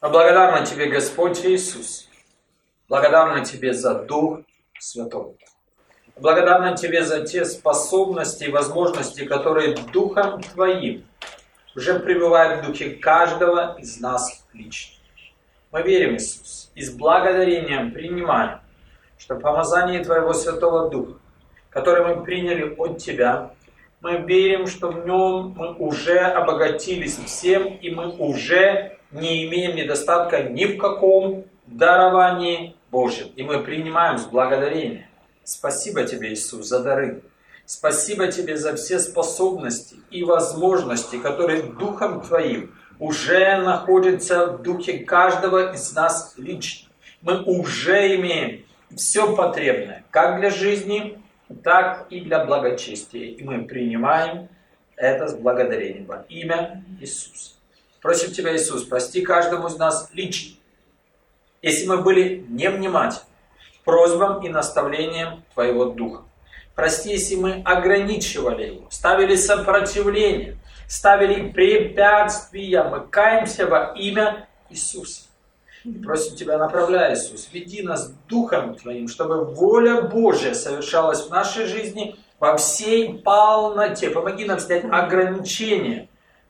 Мы благодарны Тебе, Господь Иисус. Благодарны Тебе за Дух Святой. Благодарны Тебе за те способности и возможности, которые Духом Твоим уже пребывают в духе каждого из нас лично. Мы верим, Иисус, и с благодарением принимаем, что помазание Твоего Святого Духа, которое мы приняли от Тебя, мы верим, что в нем мы уже обогатились всем, и мы уже не имеем недостатка ни в каком даровании Божьем. И мы принимаем с благодарением. Спасибо Тебе, Иисус, за дары. Спасибо Тебе за все способности и возможности, которые Духом Твоим уже находятся в духе каждого из нас лично. Мы уже имеем все потребное, как для жизни, так и для благочестия. И мы принимаем это с благодарением во имя Иисуса. Просим Тебя, Иисус, прости каждому из нас лично, если мы были невнимательны к просьбам и наставлениям Твоего Духа. Прости, если мы ограничивали Его, ставили сопротивление, ставили препятствия. Мы каемся во имя Иисуса. И просим Тебя, направляй, Иисус, веди нас Духом Твоим, чтобы воля Божья совершалась в нашей жизни во всей полноте. Помоги нам снять ограничения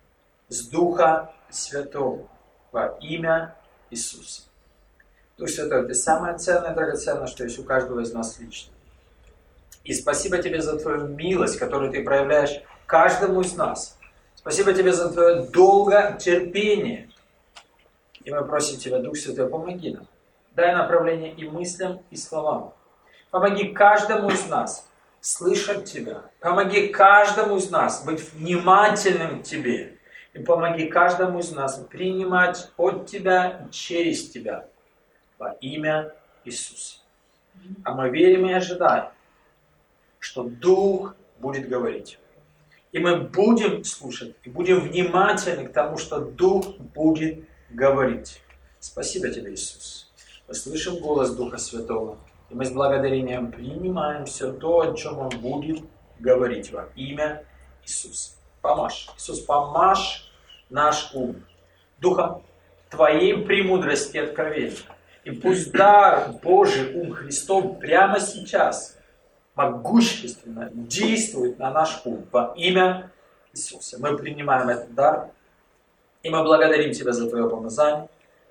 с Духа Святого во имя Иисуса. Дух Святой, Ты самое ценное, драгоценное, что есть у каждого из нас лично. И спасибо Тебе за Твою милость, которую Ты проявляешь каждому из нас. Спасибо Тебе за Твое долготерпение. И мы просим Тебя, Дух Святой, помоги нам. Дай направление и мыслям, и словам. Помоги каждому из нас слышать Тебя. Помоги каждому из нас быть внимательным к Тебе. И помоги каждому из нас принимать от Тебя и через Тебя во имя Иисуса. А мы верим и ожидаем, что Дух будет говорить. И мы будем слушать, и будем внимательны к тому, что Дух будет говорить. Спасибо Тебе, Иисус. Мы слышим голос Духа Святого, и мы с благодарением принимаем все то, о чем Он будет говорить во имя Иисуса. Помажь. Иисус, помажь наш ум Духом Твоей премудрости и откровения. И пусть дар Божий, ум Христов прямо сейчас могущественно действует на наш ум во имя Иисуса. Мы принимаем этот дар, и мы благодарим Тебя за Твое помазание.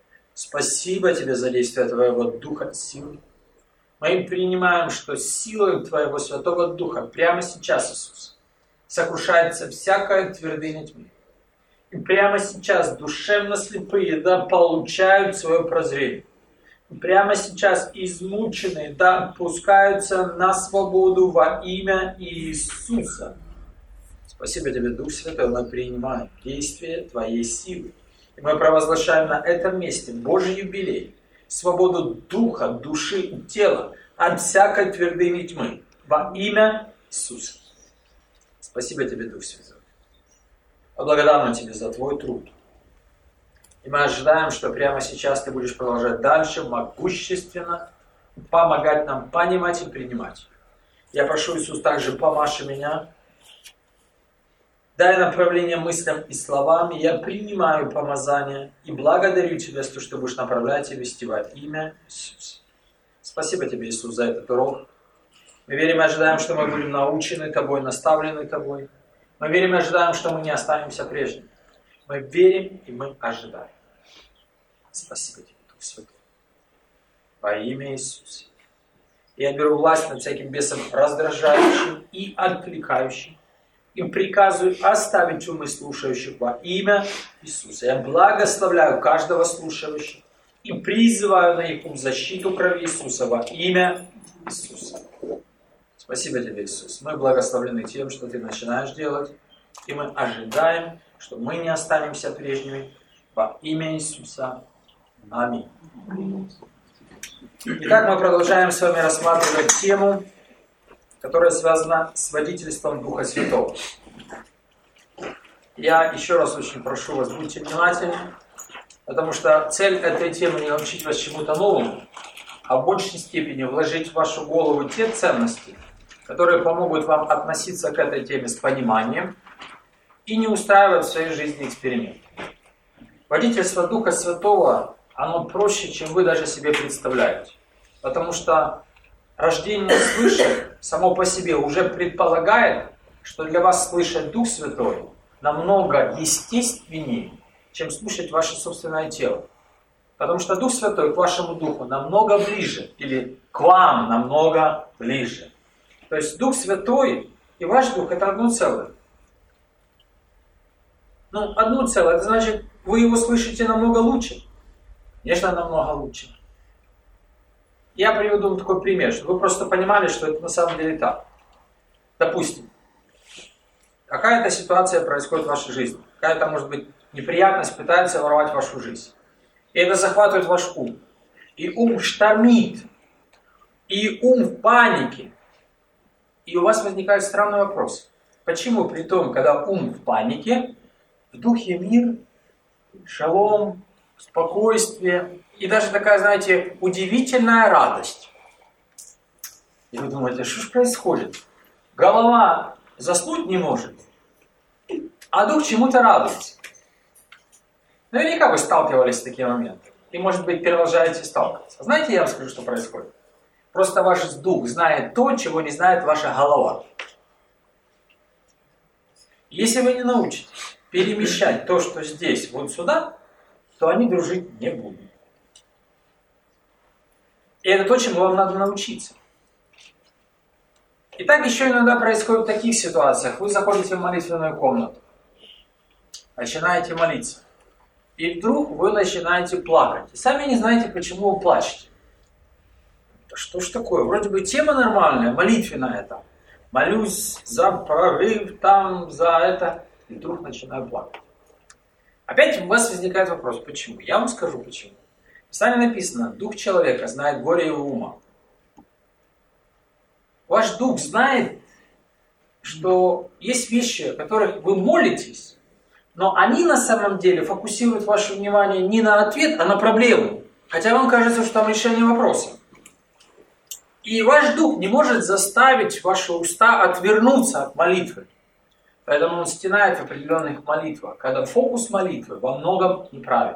Спасибо Тебе за действие Твоего Духа силы. Мы принимаем, что силой Твоего Святого Духа прямо сейчас, Иисус, сокрушается всякая твердыня тьмы. И прямо сейчас душевно слепые, да, получают свое прозрение. Прямо сейчас измученные, да, отпускаются на свободу во имя Иисуса. Спасибо Тебе, Дух Святой, мы принимаем действие Твоей силы. И мы провозглашаем на этом месте Божий юбилей, свободу духа, души и тела от всякой твердыни тьмы во имя Иисуса. Спасибо Тебе, Дух Святой. Я благодарен Тебе за Твой труд. И мы ожидаем, что прямо сейчас Ты будешь продолжать дальше, могущественно помогать нам понимать и принимать. Я прошу, Иисус, также помажь меня. Дай направление мыслям и словам. Я принимаю помазание и благодарю Тебя за то, что Ты будешь направлять и вести во имя Иисуса. Спасибо Тебе, Иисус, за этот урок. Мы верим и ожидаем, что мы будем научены Тобой, наставлены Тобой. Мы верим и ожидаем, что мы не останемся прежними. Мы верим и мы ожидаем. Спасибо Тебе, Дух Святой. Во имя Иисуса. Я беру власть над всяким бесом раздражающим и отвлекающим. И приказываю оставить умы слушающих во имя Иисуса. Я благословляю каждого слушающего. И призываю на их ум защиту крови Иисуса во имя Иисуса. Спасибо Тебе, Иисус. Мы благословлены тем, что Ты начинаешь делать. И мы ожидаем, что мы не останемся прежними во имя Иисуса. Аминь. Итак, мы продолжаем с вами рассматривать тему, которая связана с водительством Духа Святого. Я еще раз очень прошу вас, будьте внимательны, потому что цель этой темы не научить вас чему-то новому, а в большей степени вложить в вашу голову те ценности, которые помогут вам относиться к этой теме с пониманием и не устраивать в своей жизни эксперимент. Водительство Духа Святого, оно проще, чем вы даже себе представляете. Потому что рождение свыше само по себе уже предполагает, что для вас слышать Дух Святой намного естественнее, чем слушать ваше собственное тело. Потому что Дух Святой к вашему Духу намного ближе, или к вам намного ближе. То есть Дух Святой и ваш Дух это одно целое. Ну, одно целое, это значит, вы его слышите намного лучше. Конечно, намного лучше. Я приведу вам такой пример, чтобы вы просто понимали, что это на самом деле так. Допустим, какая-то ситуация происходит в вашей жизни. Какая-то, может быть, неприятность пытается ворвать вашу жизнь. И это захватывает ваш ум. И ум штормит. И ум в панике. И у вас возникает странный вопрос. Почему при том, когда ум в панике, в духе мир, шалом, спокойствие и даже такая, знаете, удивительная радость. И вы думаете, что же происходит? Голова заснуть не может, а дух чему-то радуется. Наверняка вы сталкивались с таким моментом. И, может быть, продолжаете сталкиваться. Знаете, я вам скажу, что происходит? Просто ваш дух знает то, чего не знает ваша голова. Если вы не научитесь перемещать то, что здесь, вот сюда, то они дружить не будут. И это то, чему вам надо научиться. И так еще иногда происходит в таких ситуациях. Вы заходите в молитвенную комнату, начинаете молиться. И вдруг вы начинаете плакать. И сами не знаете, почему вы плачете. Да что ж такое? Вроде бы тема нормальная, молитвенная там. Молюсь за прорыв там, за это. И вдруг начинаю плакать. Опять у вас возникает вопрос, почему? Я вам скажу почему. В Писании написано, дух человека знает горе его ума. Ваш дух знает, что есть вещи, о которых вы молитесь, но они на самом деле фокусируют ваше внимание не на ответ, а на проблему. Хотя вам кажется, что там решение вопроса. И ваш дух не может заставить ваши уста отвернуться от молитвы. Поэтому он стенает в определенных молитвах, когда фокус молитвы во многом неправильный.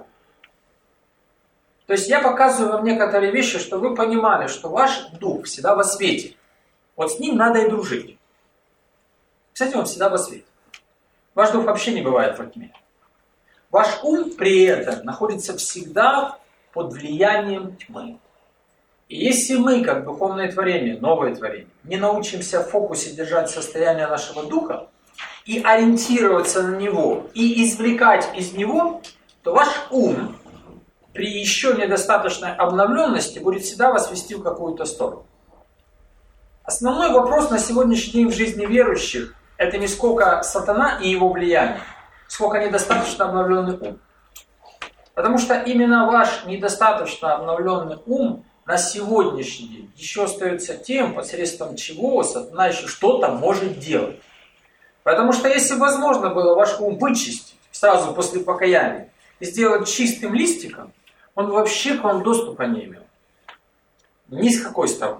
То есть я показываю вам некоторые вещи, чтобы вы понимали, что ваш дух всегда во свете. Вот с ним надо и дружить. Кстати, он всегда во свете. Ваш дух вообще не бывает во тьме. Ваш ум при этом находится всегда под влиянием тьмы. И если мы, как духовное творение, новое творение, не научимся в фокусе держать состояние нашего духа и ориентироваться на него, и извлекать из него, то ваш ум при еще недостаточной обновленности будет всегда вас вести в какую-то сторону. Основной вопрос на сегодняшний день в жизни верующих – это не сколько сатана и его влияние, сколько недостаточно обновленный ум. Потому что именно ваш недостаточно обновленный ум на сегодняшний день еще остается тем, посредством чего сатана еще что-то может делать. Потому что если бы возможно было ваш ум вычистить сразу после покаяния и сделать чистым листиком, он вообще к вам доступа не имел. Ни с какой стороны.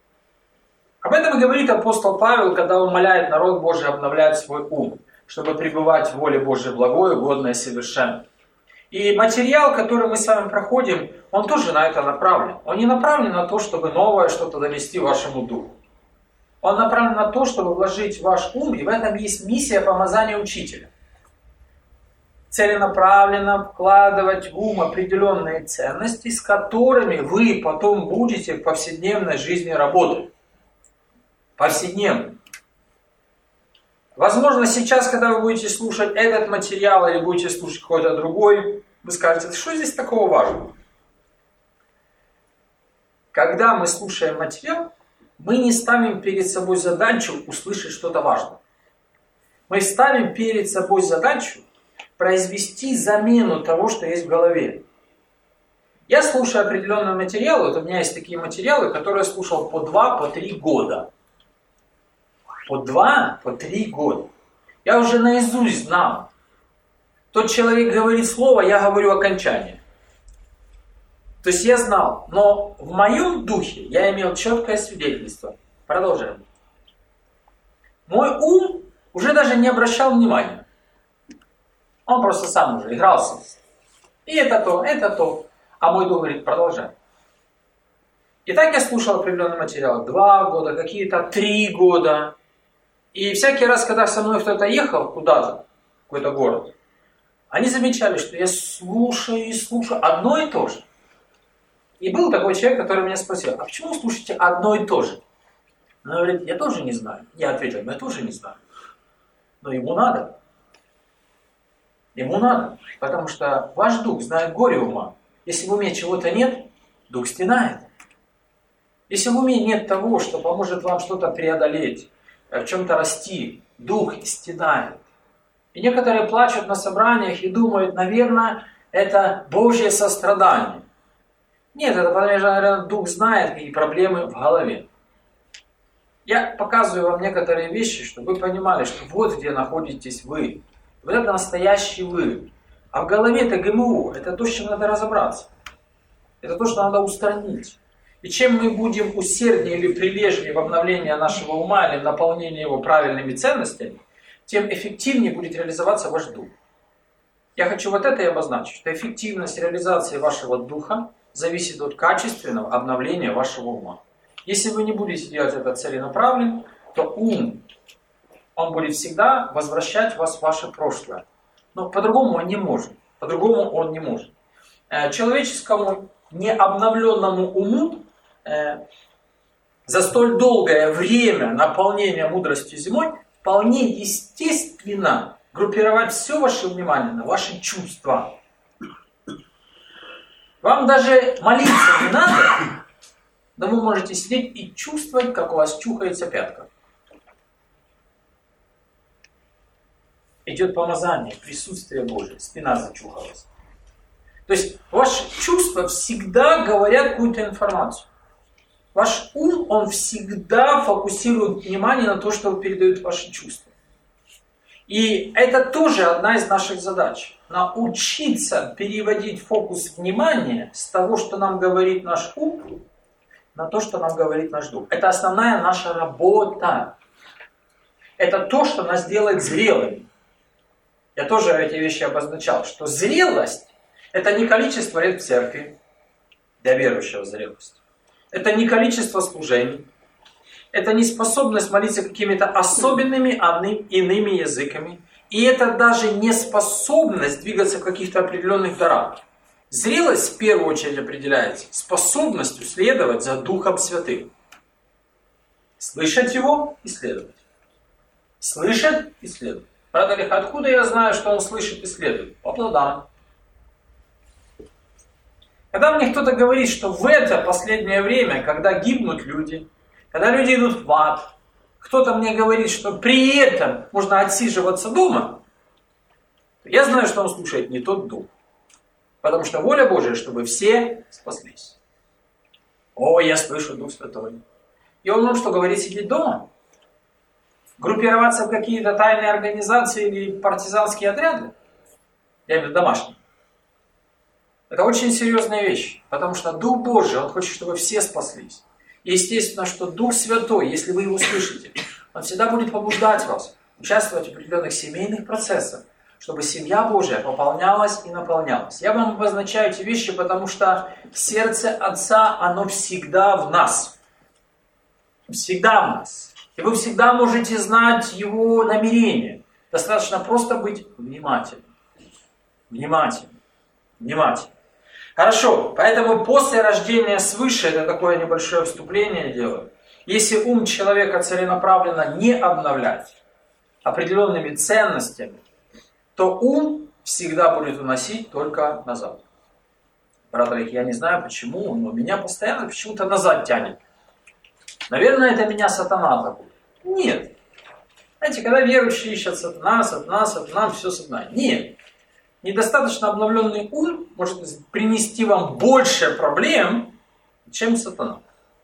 Об этом и говорит апостол Павел, когда умоляет народ Божий обновлять свой ум, чтобы пребывать в воле Божьей благой, угодной и совершенной. И материал, который мы с вами проходим, он тоже на это направлен. Он не направлен на то, чтобы новое что-то донести вашему духу. Он направлен на то, чтобы вложить в ваш ум, и в этом есть миссия помазания учителя. Целенаправленно вкладывать в ум определенные ценности, с которыми вы потом будете в повседневной жизни работать. Повседневно. Возможно, сейчас, когда вы будете слушать этот материал или будете слушать какой-то другой, вы скажете, что здесь такого важного? Когда мы слушаем материал, мы не ставим перед собой задачу услышать что-то важное. Мы ставим перед собой задачу произвести замену того, что есть в голове. Я слушаю определенный материал, вот у меня есть такие материалы, которые я слушал по 2-3 года. По 2-3 года. Я уже наизусть знал. Тот человек говорит слово, я говорю окончание. То есть я знал, но в моем духе я имел четкое свидетельство. Продолжаем. Мой ум уже даже не обращал внимания. Он просто сам уже игрался. И это то. А мой дух говорит, продолжай. И так я слушал определенный материал 2 года, какие-то 3 года. И всякий раз, когда со мной кто-то ехал куда-то, в какой-то город, они замечали, что я слушаю и слушаю одно и то же. И был такой человек, который меня спросил, а почему вы слушаете одно и то же? Он говорит, я тоже не знаю. Я ответил, я тоже не знаю. Но ему надо. Ему надо. Потому что ваш дух знает горе ума. Если в уме чего-то нет, дух стенает. Если в уме нет того, что поможет вам что-то преодолеть, в чем-то расти, дух стенает. И некоторые плачут на собраниях и думают, наверное, это Божье сострадание. Нет, это потому что, наверное, дух знает, какие проблемы в голове. Я показываю вам некоторые вещи, чтобы вы понимали, что вот где находитесь вы. Вот это настоящий вы. А в голове это ГМО, это то, с чем надо разобраться. Это то, что надо устранить. И чем мы будем усерднее или прилежнее в обновлении нашего ума или в наполнении его правильными ценностями, тем эффективнее будет реализоваться ваш дух. Я хочу вот это и обозначить, что эффективность реализации вашего духа зависит от качественного обновления вашего ума. Если вы не будете делать это целенаправленно, то ум, он будет всегда возвращать вас в ваше прошлое. Но по-другому он не может. Человеческому необновленному уму за столь долгое время наполнения мудростью зимой вполне естественно группировать все ваше внимание на ваши чувства. Вам даже молиться не надо, но вы можете сидеть и чувствовать, как у вас чухается пятка. Идет помазание, присутствие Божие, спина зачухалась. То есть ваши чувства всегда говорят какую-то информацию. Ваш ум, он всегда фокусирует внимание на то, что передают ваши чувства. И это тоже одна из наших задач. Научиться переводить фокус внимания с того, что нам говорит наш ум, на то, что нам говорит наш дух. Это основная наша работа. Это то, что нас делает зрелыми. Я тоже эти вещи обозначал, что зрелость – это не количество лет в церкви, для верующего зрелость. Это не количество служений. Это не способность молиться какими-то особенными иными языками. И это даже не способность двигаться в каких-то определенных дарах. Зрелость в первую очередь определяется способностью следовать за Духом Святым. Слышать Его и следовать. Слышать и следовать. Брат Олег, откуда я знаю, что он слышит и следует? По плодам. Когда мне кто-то говорит, что в это последнее время, когда гибнут люди, когда люди идут в ад, кто-то мне говорит, что при этом можно отсиживаться дома, я знаю, что он слушает не тот дух. Потому что воля Божия, чтобы все спаслись. О, я слышу Дух Святой. И он может что говорит, сидеть дома? Группироваться в какие-то тайные организации или партизанские отряды? Я имею в виду домашние. Это очень серьезная вещь. Потому что Дух Божий, Он хочет, чтобы все спаслись. И естественно, что Дух Святой, если вы Его слышите, Он всегда будет побуждать вас участвовать в определенных семейных процессах, чтобы семья Божия пополнялась и наполнялась. Я вам обозначаю эти вещи, потому что сердце Отца, оно всегда в нас. Всегда в нас. И вы всегда можете знать Его намерения. Достаточно просто быть внимательным. Внимательным. Хорошо, поэтому после рождения свыше, это такое небольшое вступление делаю, если ум человека целенаправленно не обновлять определенными ценностями, то ум всегда будет уносить только назад. Брат Олег, я не знаю почему, но меня постоянно почему-то назад тянет. Наверное, это меня сатана такой. Нет. Знаете, когда верующие ищут сатана, все сатана. Нет. Недостаточно обновленный ум может принести вам больше проблем, чем сатана.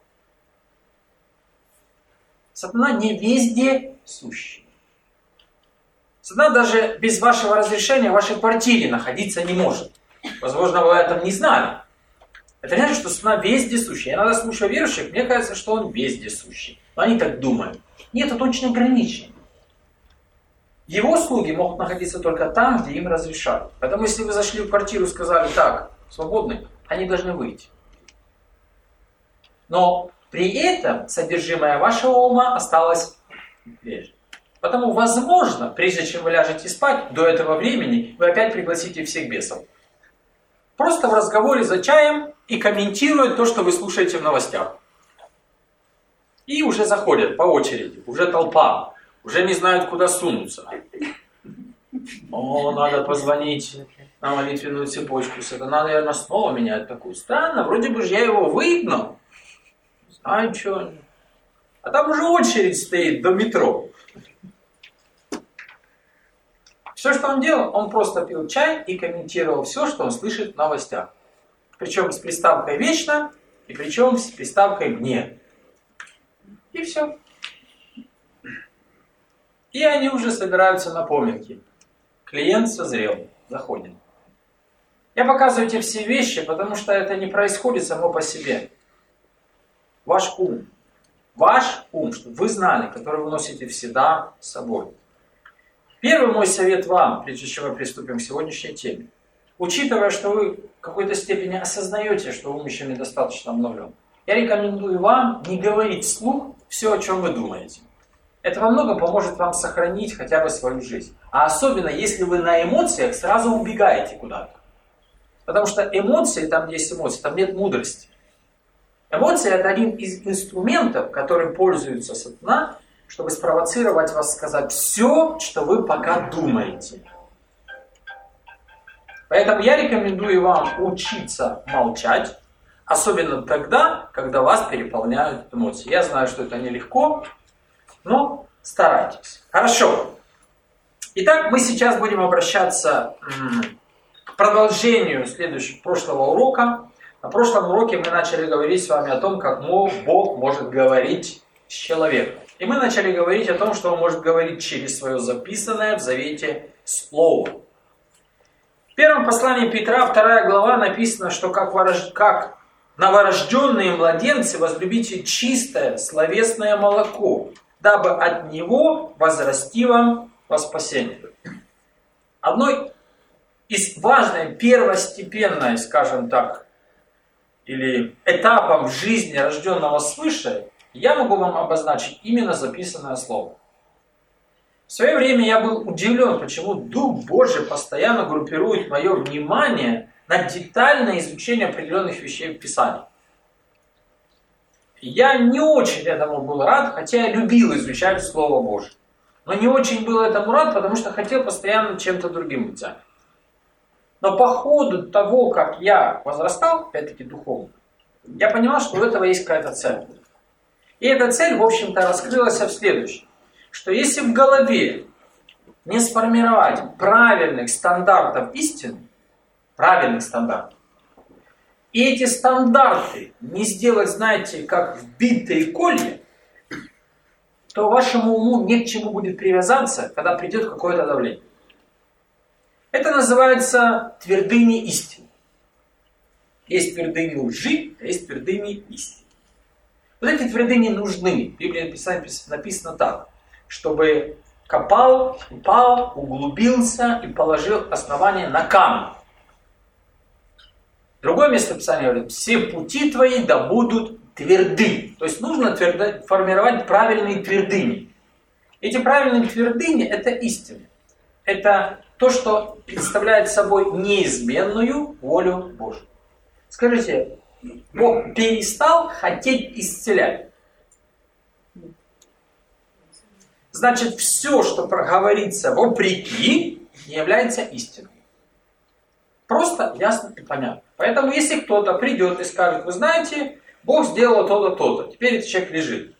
Сатана не везде сущий. Сатана даже без вашего разрешения в вашей квартире находиться не может. Возможно, вы об этом не знали. Это не значит, что сатана вездесущий. Я иногда слушаю верующих, мне кажется, что он вездесущий. Но они так думают. Нет, это очень ограничено. Его слуги могут находиться только там, где им разрешают. Поэтому если вы зашли в квартиру и сказали: так, свободны, они должны выйти. Но при этом содержимое вашего ума осталось прежним. Потому, возможно, прежде чем вы ляжете спать, до этого времени вы опять пригласите всех бесов. Просто в разговоре за чаем и комментируют то, что вы слушаете в новостях. И уже заходят по очереди, уже толпа, уже не знают, куда сунуться. О, надо позвонить на молитвенную цепочку. Это надо, наверное, снова менять такую. Странно, вроде бы же я его выгнал. Знаю, что. А там уже очередь стоит до метро. Все, что он делал, он просто пил чай и комментировал все, что он слышит в новостях. Причем с приставкой «вечно» и причем с приставкой «мне». И все. И они уже собираются на поминки. Клиент созрел, заходим. Я показываю эти все вещи, потому что это не происходит само по себе. Ваш ум, чтобы вы знали, который вы носите всегда с собой. Первый мой совет вам, прежде чем мы приступим к сегодняшней теме. Учитывая, что вы в какой-то степени осознаете, что ум еще недостаточно обновлен, я рекомендую вам не говорить вслух все, о чем вы думаете. Это во многом поможет вам сохранить хотя бы свою жизнь. А особенно, если вы на эмоциях сразу убегаете куда-то. Потому что эмоции, там где есть эмоции, там нет мудрости. Эмоции — это один из инструментов, которым пользуется сатана, чтобы спровоцировать вас сказать все, что вы пока думаете. Поэтому я рекомендую вам учиться молчать, особенно тогда, когда вас переполняют эмоции. Я знаю, что это нелегко, но старайтесь. Хорошо. Итак, мы сейчас будем обращаться к продолжению прошлого урока. На прошлом уроке мы начали говорить с вами о том, как Бог может говорить с человеком. И мы начали говорить о том, что Он может говорить через свое записанное в Завете Слово. В первом послании Петра, 2 глава, написано, что как новорожденные младенцы возлюбите чистое словесное молоко, дабы от него возрасти вам во спасение. Одной из важной, первостепенной, скажем так, или этапом в жизни рожденного свыше, я могу вам обозначить именно записанное слово. В свое время я был удивлен, почему Дух Божий постоянно группирует мое внимание на детальное изучение определенных вещей в Писании. Я не очень этому был рад, хотя я любил изучать Слово Божие. Но не очень был этому рад, потому что хотел постоянно чем-то другим быть занят. Но по ходу того, как я возрастал, опять-таки духовно, я понимал, что у этого есть какая-то цель. И эта цель, в общем-то, раскрылась в следующем. Что если в голове не сформировать правильных стандартов истины, и эти стандарты не сделать, знаете, как вбитые колья, то вашему уму не к чему будет привязаться, когда придет какое-то давление. Это называется твердыни истины. Есть твердыни лжи, а есть твердыни истины. Вот эти твердыни нужны. В Библии написано так, чтобы копал, упал, углубился и положил основание на камень. Другое место Писания говорит: все пути твои да будут тверды. То есть нужно формировать правильные твердыни. Эти правильные твердыни — это истина. Это то, что представляет собой неизменную волю Божию. Скажите, Бог перестал хотеть исцелять? Значит, все, что проговорится вопреки, не является истиной. Просто, ясно и понятно. Поэтому, если кто-то придет и скажет: вы знаете, Бог сделал то-то, то-то, теперь этот человек лежит.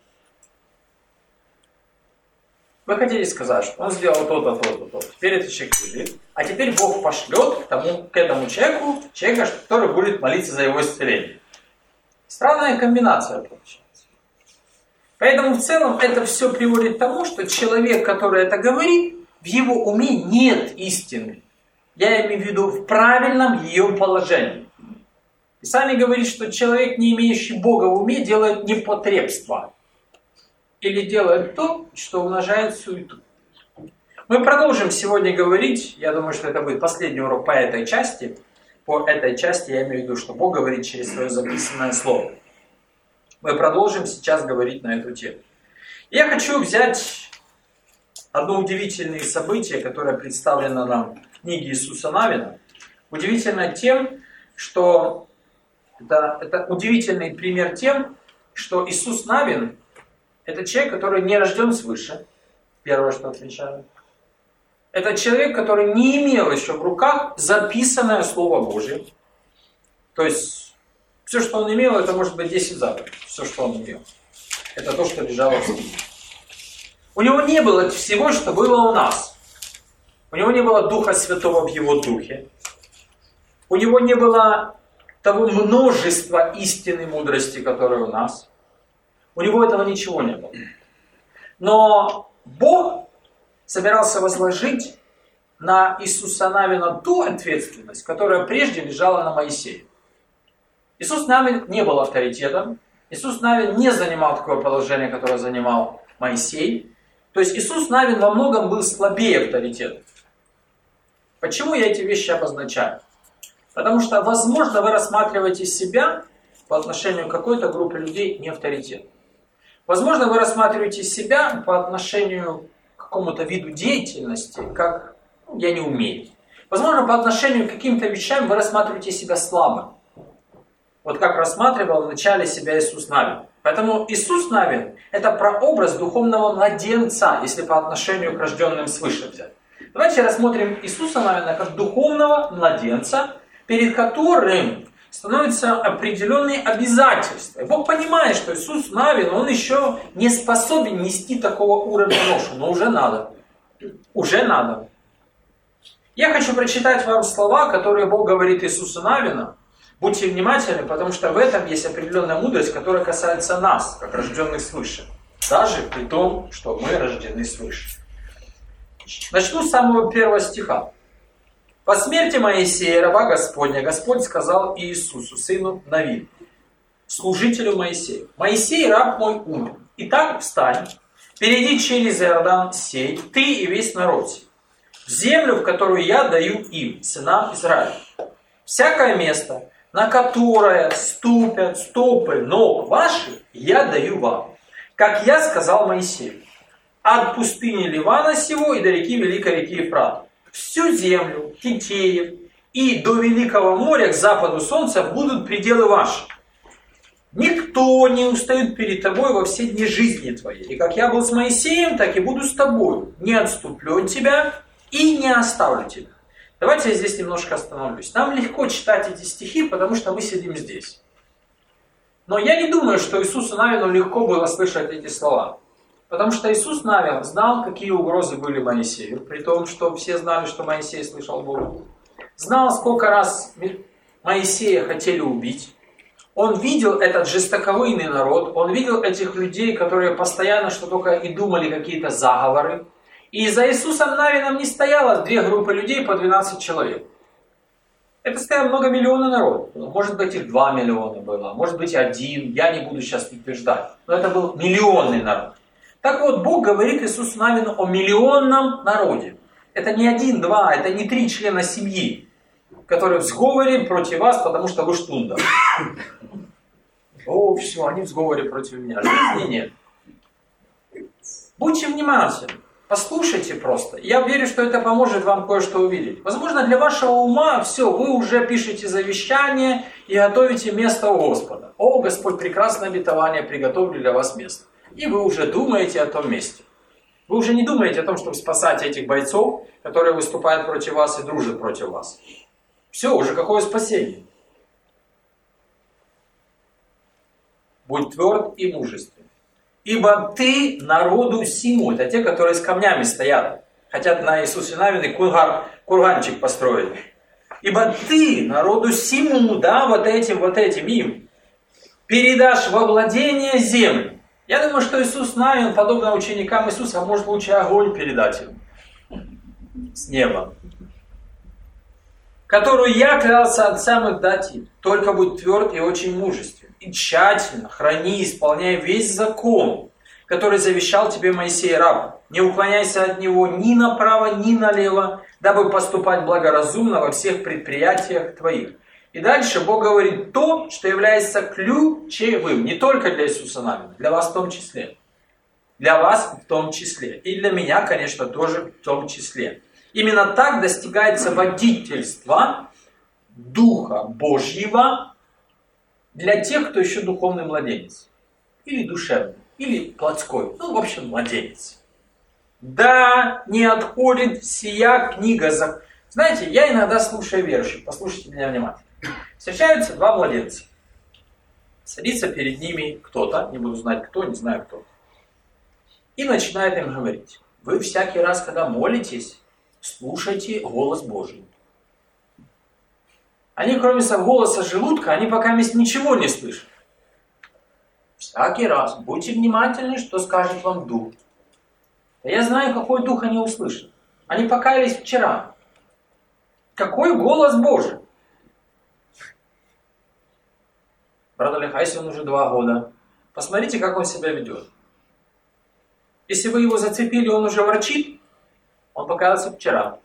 Вы хотите сказать, что он сделал то-то, то-то, то-то, теперь этот человек лежит, а теперь Бог пошлет к этому человеку, человека, который будет молиться за его исцеление. Странная комбинация получается. Поэтому в целом это все приводит к тому, что человек, который это говорит, в его уме нет истины. Я имею в виду в правильном ее положении. Писание говорит, что человек, не имеющий Бога в уме, делает непотребство. Или делает то, что умножает суету. Мы продолжим сегодня говорить, я думаю, что это будет последний урок по этой части. По этой части я имею в виду, что Бог говорит через свое записанное слово. Мы продолжим сейчас говорить на эту тему. Я хочу взять одно удивительное событие, которое представлено нам в книге Иисуса Навина. Удивительно тем, что это удивительный пример тем, что Иисус Навин – это человек, который не рожден свыше. Первое, что отвечаю. Это человек, который не имел еще в руках записанное Слово Божие. То есть, все, что он имел, это может быть 10 заповедей. Все, что он имел. Это то, что лежало в книге. У него не было всего, что было у нас. У него не было Духа Святого в его духе. У него не было того множества истины и мудрости, которые у нас. У него этого ничего не было. Но Бог собирался возложить на Иисуса Навина ту ответственность, которая прежде лежала на Моисее. Иисус Навин не был авторитетом. Иисус Навин не занимал такое положение, которое занимал Моисей. То есть Иисус Навин во многом был слабее авторитета. Почему я эти вещи обозначаю? Потому что, возможно, вы рассматриваете себя по отношению к какой-то группе людей не авторитетом. Возможно, вы рассматриваете себя по отношению к какому-то виду деятельности, как я не умею. Возможно, по отношению к каким-то вещам вы рассматриваете себя слабым. Вот как рассматривал в начале себя Иисус Навин. Поэтому Иисус Навин – это прообраз духовного младенца, если по отношению к рожденным свыше взять. Давайте рассмотрим Иисуса Навина как духовного младенца, перед которым становятся определенные обязательства. И Бог понимает, что Иисус Навин, он еще не способен нести такого уровня ношу, но уже надо. Уже надо. Я хочу прочитать вам слова, которые Бог говорит Иисусу Навину. Будьте внимательны, потому что в этом есть определенная мудрость, которая касается нас, как рожденных свыше. Даже при том, что мы рождены свыше. Начну с самого первого стиха. «По смерти Моисея, раба Господня, Господь сказал Иисусу, сыну Навину, служителю Моисею: Моисей, раб мой, умер. Итак, встань, перейди через Иордан сей, ты и весь народ сей, в землю, в которую я даю им, сынам Израиля. Всякое место, на которое ступят стопы ног ваших, я даю вам, как я сказал Моисею, от пустыни Ливана сего и до реки великой реки Ефрат. Всю землю, Хиттеев и до Великого моря к западу солнца будут пределы ваши. Никто не устоит перед тобой во все дни жизни твоей. И как я был с Моисеем, так и буду с тобой. Не отступлю от тебя и не оставлю тебя». Давайте я здесь немножко остановлюсь. Нам легко читать эти стихи, потому что мы сидим здесь. Но я не думаю, что Иисусу Навину легко было слышать эти слова. Потому что Иисус Навин знал, какие угрозы были Моисею, при том, что все знали, что Моисей слышал Бога. Знал, сколько раз Моисея хотели убить. Он видел этот жестоковыйный народ, он видел этих людей, которые постоянно что только и думали какие-то заговоры. И за Иисусом Навином не стояло две группы людей по 12 человек. Это стояло многомиллионный народ. Может быть, их 2 миллиона было, может быть, 1, я не буду сейчас утверждать. Но это был миллионный народ. Так вот, Бог говорит Иисусу Навину о миллионном народе. Это не 1, 2, это не 3 члена семьи, которые в сговоре против вас, потому что вы штунда. О, все, они в сговоре против меня. Жизни нет. Будьте внимательны. Послушайте просто. Я верю, что это поможет вам кое-что увидеть. Возможно, для вашего ума все, вы уже пишете завещание и готовите место у Господа. О, Господь, прекрасное обетование, приготовлю для вас место. И вы уже думаете о том месте. Вы уже не думаете о том, чтобы спасать этих бойцов, которые выступают против вас и дружат против вас. Все, уже какое спасение? Будь тверд и мужествен. Ибо ты народу сему, это те, которые с камнями стоят, хотят на Иисусе Навине курганчик построить. Ибо ты народу сему, да, вот этим им, передашь во владение землю. Я думаю, что Иисус Навин, подобно ученикам Иисуса, может лучше огонь передать им с неба, которую я клялся отцам их дать им. Только будь тверд и очень мужествен, и тщательно храни, исполняй весь закон, который завещал тебе Моисей раб. Не уклоняйся от него ни направо, ни налево, дабы поступать благоразумно во всех предприятиях твоих. И дальше Бог говорит то, что является ключевым. Не только для Иисуса Навина, для вас в том числе. Для вас в том числе. И для меня, конечно, тоже в том числе. Именно так достигается водительство Духа Божьего для тех, кто еще духовный младенец. Или душевный, или плотской. Ну, в общем, младенец. Да не отходит сия книга. Знаете, я иногда слушаю верши. Послушайте меня внимательно. Встречаются два младенца. Садится перед ними кто-то, не буду знать кто, не знаю кто. И начинает им говорить. Вы всякий раз, когда молитесь, слушайте голос Божий. Они, кроме голоса желудка, они пока ничего не слышат. Всякий раз будьте внимательны, что скажет вам Дух. Я знаю, какой Дух они услышат. Они покаялись вчера. Какой голос Божий? Брат Олег, а если он уже 2 года? Посмотрите, как он себя ведет. Если вы его зацепили, он уже ворчит, он покаялся вчера.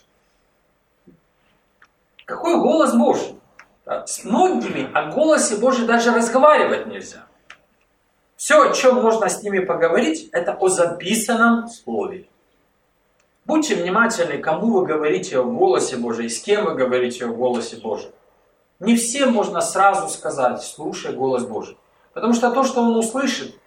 Какой голос Божий? С многими о голосе Божьем даже разговаривать нельзя. Все, о чем можно с ними поговорить, это о записанном слове. Будьте внимательны, кому вы говорите о голосе Божьем и с кем вы говорите о голосе Божьем. Не всем можно сразу сказать, слушай голос Божий. Потому что то, что он услышит,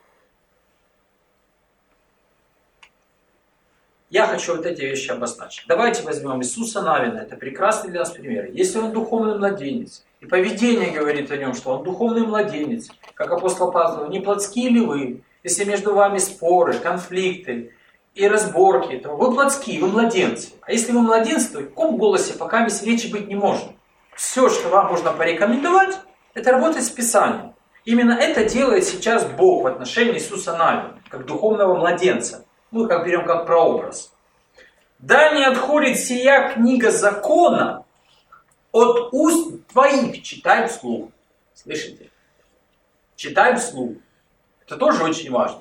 я хочу вот эти вещи обозначить. Давайте возьмем Иисуса Навина, это прекрасный для нас пример. Если он духовный младенец, и поведение говорит о нем, что он духовный младенец, как апостол Павел, не плотские ли вы, если между вами споры, конфликты и разборки, то вы плотские, вы младенцы. А если вы младенцы, то в каком голосе пока речи быть не может. Все, что вам можно порекомендовать, это работать с Писанием. Именно это делает сейчас Бог в отношении Иисуса Навина, как духовного младенца. Мы как берем как прообраз. Да не отходит сия книга закона от уст твоих. Читай вслух. Слышите? Читай вслух. Это тоже очень важно.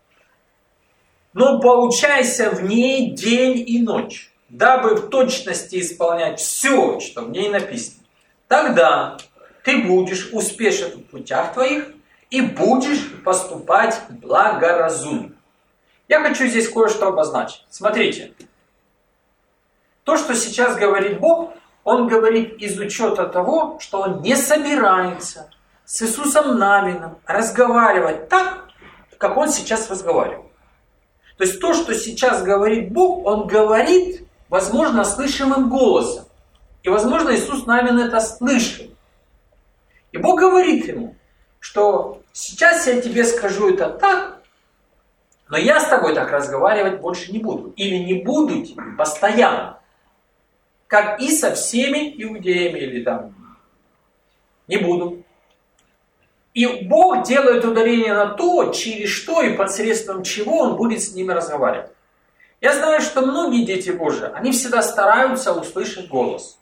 Но поучайся в ней день и ночь, дабы в точности исполнять все, что в ней написано. Тогда ты будешь успешен в путях твоих и будешь поступать благоразумно. Я хочу здесь кое-что обозначить. Смотрите. То, что сейчас говорит Бог, Он говорит из учета того, что Он не собирается с Иисусом Навином разговаривать так, как Он сейчас разговаривал. То есть то, что сейчас говорит Бог, Он говорит, возможно, слышимым голосом. И, возможно, Иисус Навин это слышит. И Бог говорит ему, что сейчас я тебе скажу это так, но я с тобой так разговаривать больше не буду. Или не буду постоянно. Как и со всеми иудеями, или там. Не буду. И Бог делает ударение на то, через что и посредством чего Он будет с ними разговаривать. Я знаю, что многие дети Божьи, они всегда стараются услышать голос.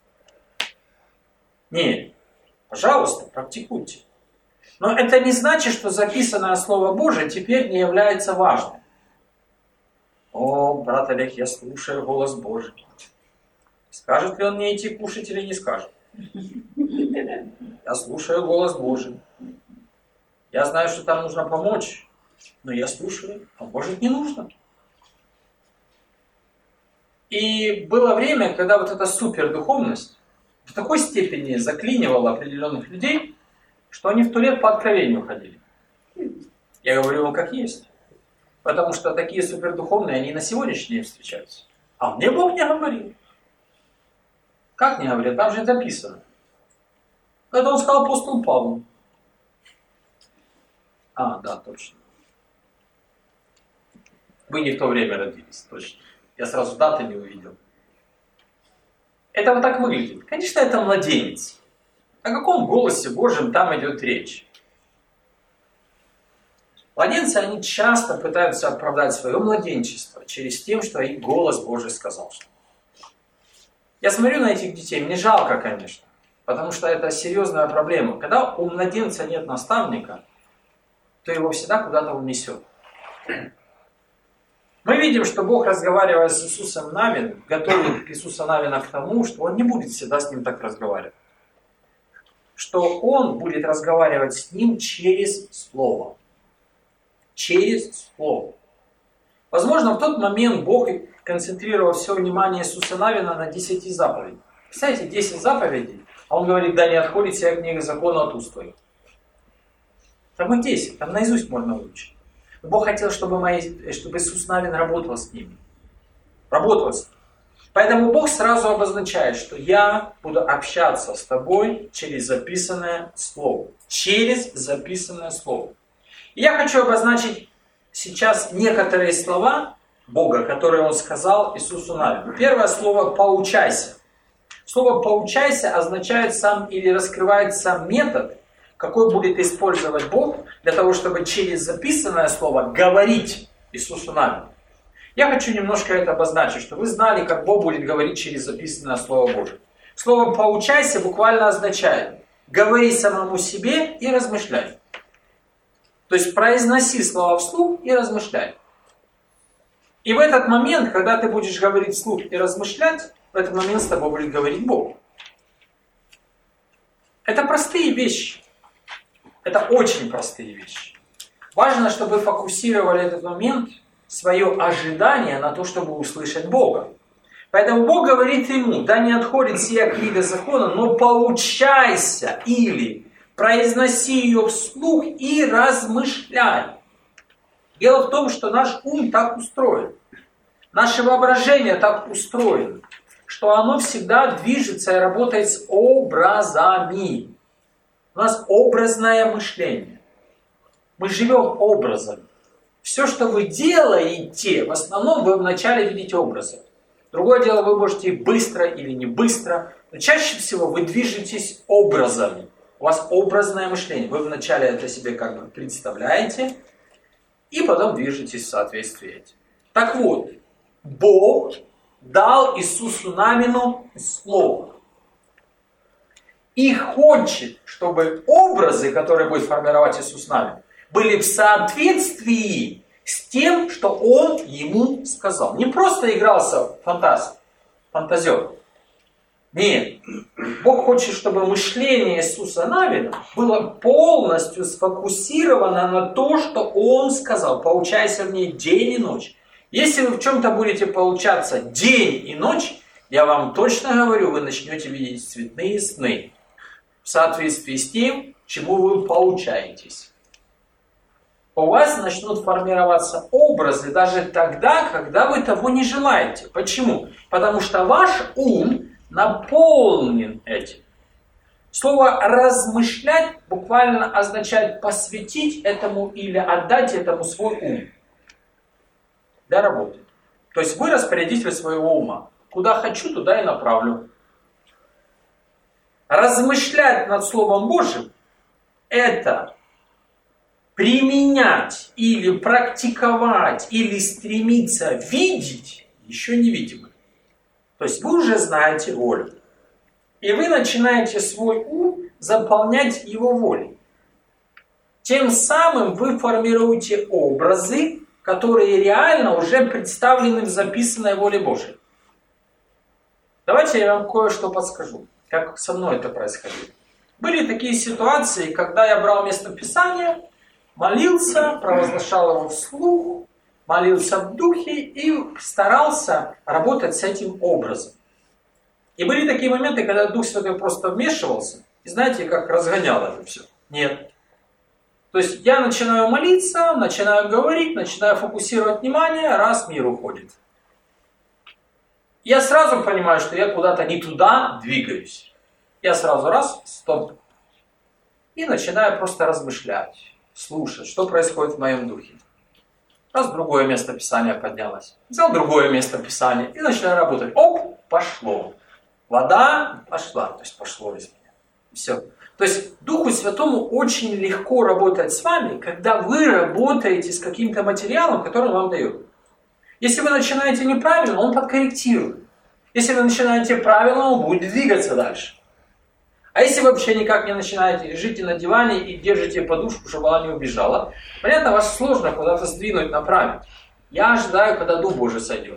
Нет, пожалуйста, практикуйте. Но это не значит, что записанное Слово Божие теперь не является важным. О, брат Олег, я слушаю голос Божий. Скажет ли он мне идти кушать или не скажет? Я слушаю голос Божий. Я знаю, что там нужно помочь, но я слушаю, а может не нужно. И было время, когда вот эта супердуховность в такой степени заклинивала определенных людей, что они в туалет по откровению ходили. Я говорю вам как есть. Потому что такие супердуховные, они на сегодняшний день встречаются. А мне Бог не говорил. Как не говорил? Там же записано. Это он сказал апостолу Павлу. А, да, точно. Вы не в то время родились, точно. Я сразу даты не увидел. Это вот так выглядит. Конечно, это младенец. О каком голосе Божьем там идет речь? Младенцы, они часто пытаются оправдать свое младенчество через тем, что их голос Божий сказал. Я смотрю на этих детей, мне жалко, конечно, потому что это серьезная проблема. Когда у младенца нет наставника, то его всегда куда-то унесет. Мы видим, что Бог, разговаривая с Иисусом Навином, готовит Иисуса Навина к тому, что Он не будет всегда с ним так разговаривать. Что Он будет разговаривать с ним через Слово. Через Слово. Возможно, в тот момент Бог концентрировал все внимание Иисуса Навина на 10 заповедей. Представляете, 10 заповедей, а Он говорит: да не отходит сия книга закона от уст твоих. Там их 10, там наизусть можно выучить. Бог хотел, чтобы Иисус Навин работал с ними. Работал с ними. Поэтому Бог сразу обозначает, что я буду общаться с тобой через записанное слово. Через записанное слово. И я хочу обозначить сейчас некоторые слова Бога, которые Он сказал Иисусу Навину. Первое слово «поучайся». Слово «поучайся» означает сам или раскрывает сам метод, какой будет использовать Бог для того, чтобы через записанное слово говорить Иисусу Навину. Я хочу немножко это обозначить, чтобы вы знали, как Бог будет говорить через записанное Слово Божие. Слово «поучайся» буквально означает «говори самому себе и размышляй». То есть произноси слова вслух и размышляй. И в этот момент, когда ты будешь говорить вслух и размышлять, в этот момент с тобой будет говорить Бог. Это простые вещи. Это очень простые вещи. Важно, чтобы вы фокусировали этот момент, свое ожидание на то, чтобы услышать Бога. Поэтому Бог говорит ему: да не отходит сия книга закона, но поучайся или произноси ее вслух и размышляй. Дело в том, что наш ум так устроен, наше воображение так устроено, что оно всегда движется и работает с образами. У нас образное мышление. Мы живем образами. Все, что вы делаете, в основном вы вначале видите образы. Другое дело, вы можете быстро или не быстро, но чаще всего вы движетесь образами. У вас образное мышление. Вы вначале это себе как бы представляете, и потом движетесь в соответствии этим. Так вот, Бог дал Иисусу Навину Слово. И хочет, чтобы образы, которые будет формировать Иисус Навин, были в соответствии с тем, что Он ему сказал. Не просто игрался в фантазер. Нет. Бог хочет, чтобы мышление Иисуса Навина было полностью сфокусировано на то, что Он сказал. Поучайся в ней день и ночь. Если вы в чем-то будете поучаться день и ночь, я вам точно говорю, вы начнете видеть цветные сны. В соответствии с тем, чему вы поучаетесь. У вас начнут формироваться образы даже тогда, когда вы того не желаете. Почему? Потому что ваш ум наполнен этим. Слово «размышлять» буквально означает посвятить этому или отдать этому свой ум для работы. То есть вы распорядитель своего ума. Куда хочу, туда и направлю. Размышлять над Словом Божьим – это применять или практиковать, или стремиться видеть еще невидимое. То есть вы уже знаете волю. И вы начинаете свой ум заполнять его волей. Тем самым вы формируете образы, которые реально уже представлены в записанной воле Божией. Давайте я вам кое-что подскажу, как со мной это происходило. Были такие ситуации, когда я брал местописание, молился, провозглашал его вслух, молился в духе и старался работать с этим образом. И были такие моменты, когда Дух Святой просто вмешивался, и знаете, как разгонял это все. Нет. То есть я начинаю молиться, начинаю говорить, начинаю фокусировать внимание, раз мир уходит. Я сразу понимаю, что я куда-то не туда двигаюсь. Я сразу раз, стоп. И начинаю просто размышлять, слушать, что происходит в моем духе. Раз другое место Писания поднялось. Взял другое место Писания и начинаю работать. Оп, пошло. Вода пошла, то есть пошло из меня. Все. То есть Духу Святому очень легко работать с вами, когда вы работаете с каким-то материалом, который он вам дает. Если вы начинаете неправильно, он подкорректирует. Если вы начинаете правильно, он будет двигаться дальше. А если вы вообще никак не начинаете, лежите на диване и держите подушку, чтобы она не убежала, понятно, вас сложно куда-то сдвинуть, направить. Я ожидаю, когда Дух Божий сойдет.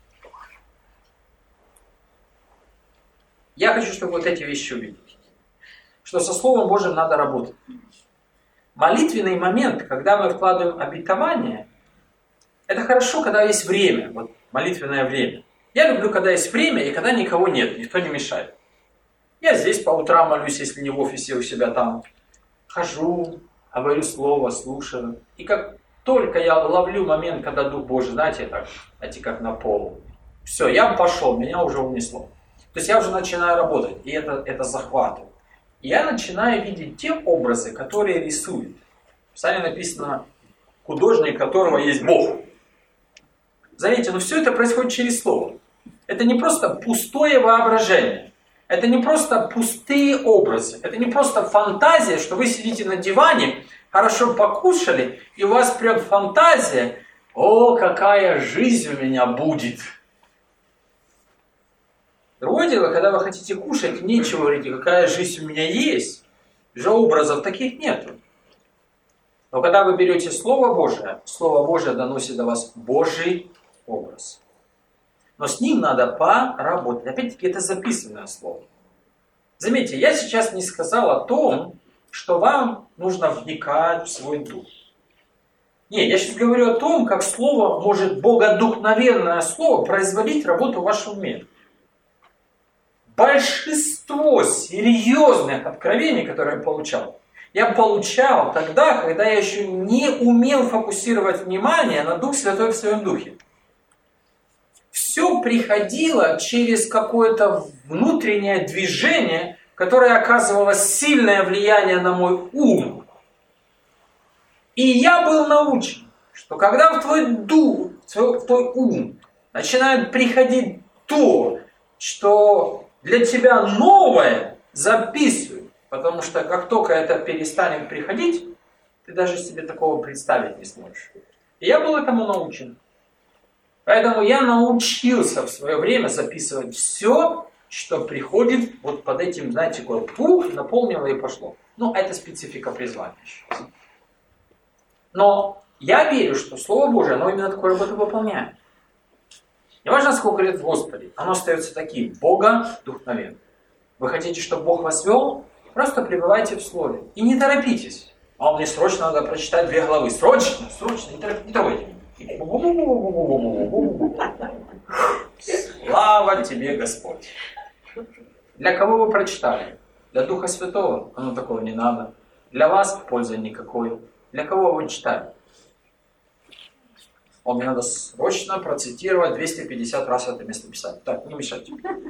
Я хочу, чтобы вот эти вещи увидели. Что со Словом Божьим надо работать. Молитвенный момент, когда мы вкладываем обетование, это хорошо, когда есть время, вот молитвенное время. Я люблю, когда есть время и когда никого нет, никто не мешает. Я здесь по утрам молюсь, если не в офисе у себя там. Хожу, говорю слово, слушаю. И как только я ловлю момент, когда Дух Божий, знаете, так, знаете, как на пол. Все, я пошел, меня уже унесло. То есть я уже начинаю работать, и это захватывает. И я начинаю видеть те образы, которые рисует. В Писании написано, художник, которого есть Бог. Заметьте, но все это происходит через Слово. Это не просто пустое воображение. Это не просто пустые образы. Это не просто фантазия, что вы сидите на диване, хорошо покушали, и у вас прям фантазия, о, какая жизнь у меня будет. Другое дело, когда вы хотите кушать, нечего говорить, какая жизнь у меня есть. Же образов таких нету. Но когда вы берете Слово Божие доносит до вас Божий образ. Но с ним надо поработать. Опять-таки, это записанное слово. Заметьте, я сейчас не сказал о том, что вам нужно вникать в свой дух. Не, я сейчас говорю о том, как слово может, богодухновенное слово, производить работу в вашем уме. Большинство серьезных откровений, которые я получал тогда, когда я еще не умел фокусировать внимание на Дух Святой в своем духе. Все приходило через какое-то внутреннее движение, которое оказывало сильное влияние на мой ум. И я был научен, что когда в твой дух, в твой ум начинает приходить то, что для тебя новое, записывай. Потому что как только это перестанет приходить, ты даже себе такого представить не сможешь. И я был этому научен. Поэтому я научился в свое время записывать все, что приходит вот под этим, знаете, такой пух, наполнило и пошло. Ну, это специфика призвания. Но я верю, что Слово Божие, оно именно такую работу выполняет. Неважно, сколько лет в Господе, оно остается таким, богодухновенным. Вы хотите, чтобы Бог вас вел? Просто пребывайте в Слове. И не торопитесь. А мне срочно надо прочитать 2 главы. Срочно, не трогайте меня. Слава тебе, Господь. Для кого вы прочитали? Для Духа Святого? Оно такого не надо. Для вас пользы никакой. Для кого вы читали? Мне надо срочно процитировать 250 раз это место писать. Так, не мешайте.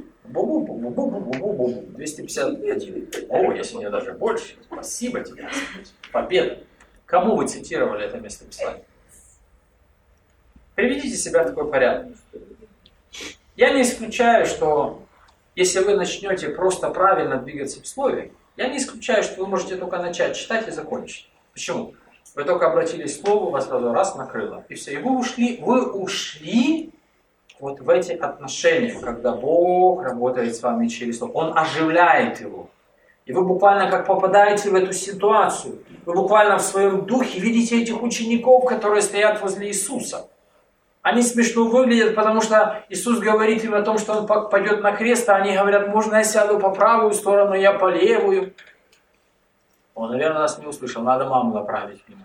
251. О, я сегодня даже больше. Спасибо тебе. Победа. Кому вы цитировали это место писания? Приведите себя в такой порядок. Я не исключаю, что если вы начнете просто правильно двигаться в слове, я не исключаю, что вы можете только начать читать и закончить. Почему? Вы только обратились к слову, вас сразу раз накрыло. И все. И вы ушли вот в эти отношения, когда Бог работает с вами через слово. Он оживляет его. И вы буквально как попадаете в эту ситуацию. Вы буквально в своем духе видите этих учеников, которые стоят возле Иисуса. Они смешно выглядят, потому что Иисус говорит им о том, что Он пойдет на крест, а они говорят, можно я сяду по правую сторону, я по левую. Он, наверное, нас не услышал, надо маму направить к нему.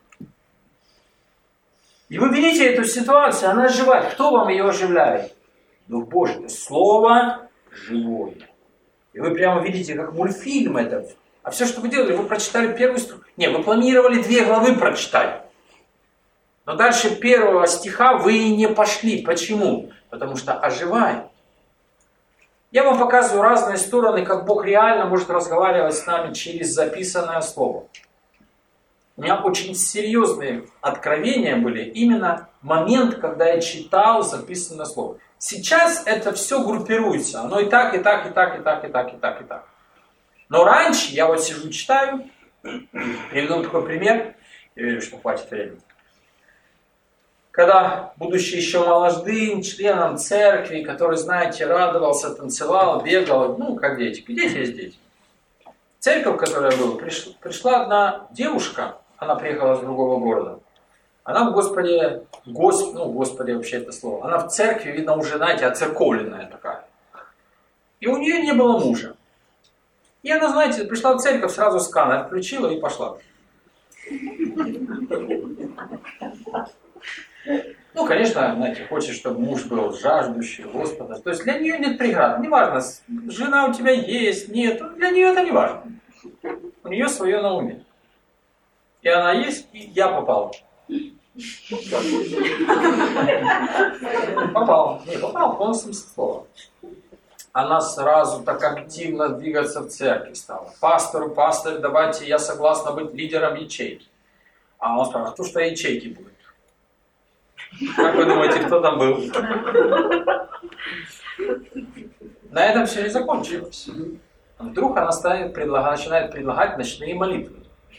И вы видите эту ситуацию, она оживает. Кто вам ее оживляет? Дух Божий. Это Слово живое. И вы прямо видите, как мультфильм это. А все, что вы делали, вы прочитали первую строку. Не, вы планировали 2 главы прочитать. Но дальше 1 стиха вы и не пошли. Почему? Потому что оживает. Я вам показываю разные стороны, как Бог реально может разговаривать с нами через записанное слово. У меня очень серьезные откровения были именно в момент, когда я читал записанное слово. Сейчас это все группируется. Оно и так, и так, и так, и так, и так, и так, и так. Но раньше я вот сижу, читаю, приведу такой пример, я верю, что хватит времени. Когда, будучи еще молодым членом церкви, который, знаете, радовался, танцевал, бегал, ну, как дети. Дети есть дети. В церковь, в которой я был, пришла одна девушка, она приехала с другого города. Она в Господе, Господи вообще это слово, она в церкви, видно, уже, знаете, оцерковленная такая. И у нее не было мужа. И она, знаете, пришла в церковь, сразу сканер включила и пошла. Ну, конечно, знаете, хочет, чтобы муж был жаждущий Господа. То есть для нее нет преград. Неважно, жена у тебя есть, нет. Для нее это не важно. У нее свое на уме. И она есть, и я попал. Попал. Не, попал в полном смысле слова. Она сразу так активно двигаться в церкви стала. Пастор, давайте, я согласна быть лидером ячейки. А он спрашивает, кто что ячейки будет? Как вы думаете, кто там был? На этом все не закончилось. Вдруг она начинает предлагать ночные молитвы.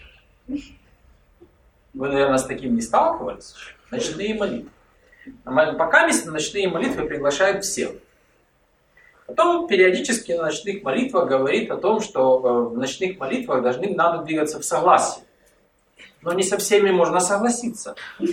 Вы, наверное, с таким не сталкивались? Ночные молитвы. Пока на ночные молитвы приглашают всех. Потом периодически на ночных молитвах говорит о том, что в ночных молитвах надо двигаться в согласии. Но не со всеми можно согласиться.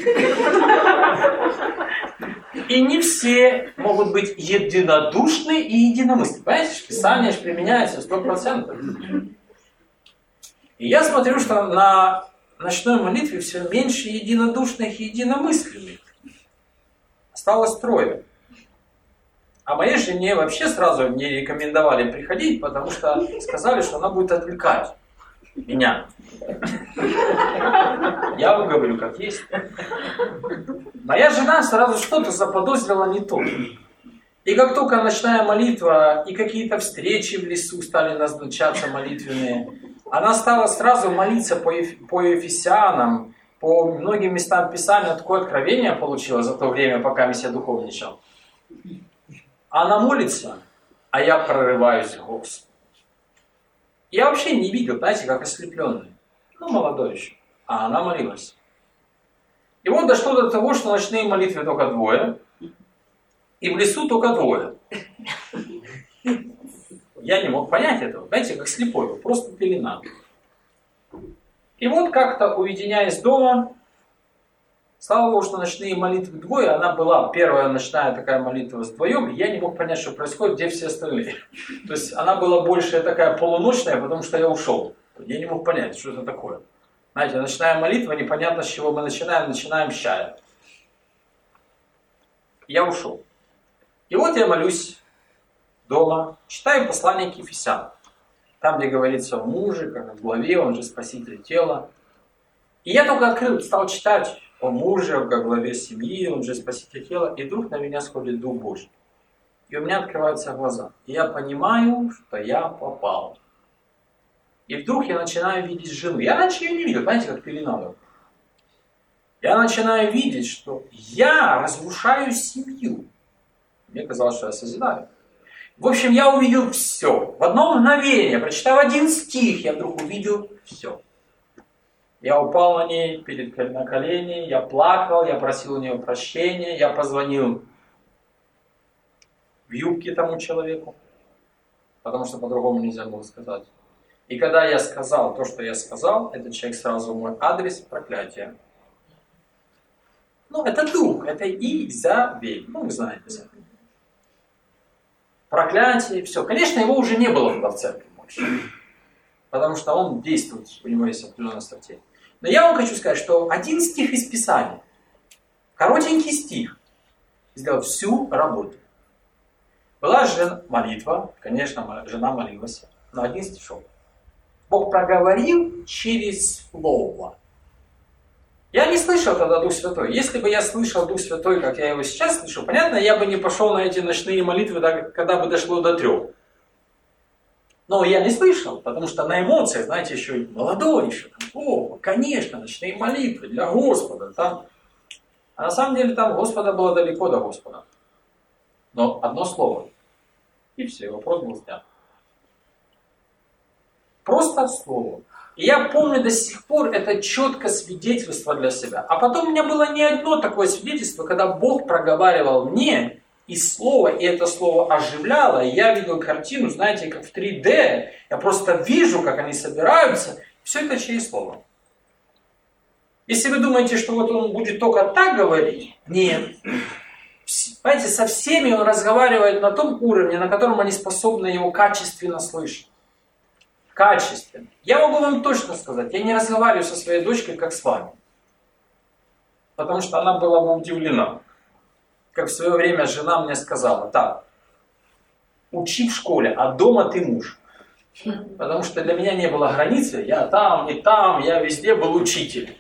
И не все могут быть единодушны и единомысленны. Понимаете, Писание же применяется 100%. И я смотрю, что на ночной молитве все меньше единодушных и единомысленных. Осталось 3. А моей жене вообще сразу не рекомендовали приходить, потому что сказали, что она будет отвлекать меня. Я вам говорю, как есть. Моя жена сразу что-то заподозрила не то. И как только ночная молитва и какие-то встречи в лесу стали назначаться молитвенные, она стала сразу молиться по Ефесянам, по многим местам Писания. Такое откровение получила за то время, пока я духовничал. Она молится, а я прорываюсь к Господу. Я вообще не видел, знаете, как ослепленный. Молодой еще. А она молилась. И вот дошло до того, что ночные молитвы только 2, и в лесу только 2. Я не мог понять этого. Знаете, как слепой, просто пелена. И вот как-то, уединяясь дома, слава Богу, что ночные молитвы 2, она была первая ночная такая молитва с 2, и я не мог понять, что происходит, где все остальные. То есть она была больше такая полуночная, потому что я ушел. Я не мог понять, что это такое. Знаете, ночная молитва, непонятно с чего мы начинаем с чая. Я ушел. И вот я молюсь дома, читаю послание к Ефесянам. Там, где говорится о муже, как о главе, он же спаситель тела. И я только открыл, стал читать о муже, как главе семьи, он же спаситель тела, и вдруг на меня сходит Дух Божий. И у меня открываются глаза. И я понимаю, что я попал. И вдруг я начинаю видеть жену. Я раньше ее не видел, знаете, как пелена. Я начинаю видеть, что я разрушаю семью. Мне казалось, что я созидаю. В общем, я увидел все. В одно мгновение, прочитав 1 стих, я вдруг увидел все. Я упал на ней на колени, я плакал, я просил у нее прощения, я позвонил в юбке тому человеку, потому что по-другому нельзя было сказать. И когда я сказал то, что я сказал, этот человек сразу мой адрес проклятия. Это дух, это Изавель. Вы знаете. Проклятие, все. Конечно, его уже не было в церкви больше. Потому что он действует, у него есть определенная стратегия. Но я вам хочу сказать, что 1 стих из Писания, коротенький стих, сделал всю работу. Была молитва, конечно, жена молилась, но 1 стишок. Бог проговорил через слово. Я не слышал тогда Дух Святой. Если бы я слышал Дух Святой, как я его сейчас слышу, понятно, я бы не пошел на эти ночные молитвы, когда бы дошло до 3. Но я не слышал, потому что на эмоциях, знаете, еще и молодой еще. Конечно, ночные молитвы для Господа. Там. А на самом деле там Господа было далеко до Господа. Но 1 слово. И все, вопрос был снят. Просто слово. И я помню до сих пор это четкое свидетельство для себя. А потом у меня было не одно такое свидетельство, когда Бог проговаривал мне и слово, и это слово оживляло, и я видел картину, знаете, как в 3D. Я просто вижу, как они собираются. Все это через слово. Если вы думаете, что вот он будет только так говорить, нет. Понимаете, со всеми он разговаривает на том уровне, на котором они способны его качественно слышать. Качественно. Я могу вам точно сказать, я не разговариваю со своей дочкой, как с вами. Потому что она была бы удивлена. Как в свое время жена мне сказала: так, учи в школе, а дома ты муж. Потому что для меня не было границы, я там и там, я везде был учитель.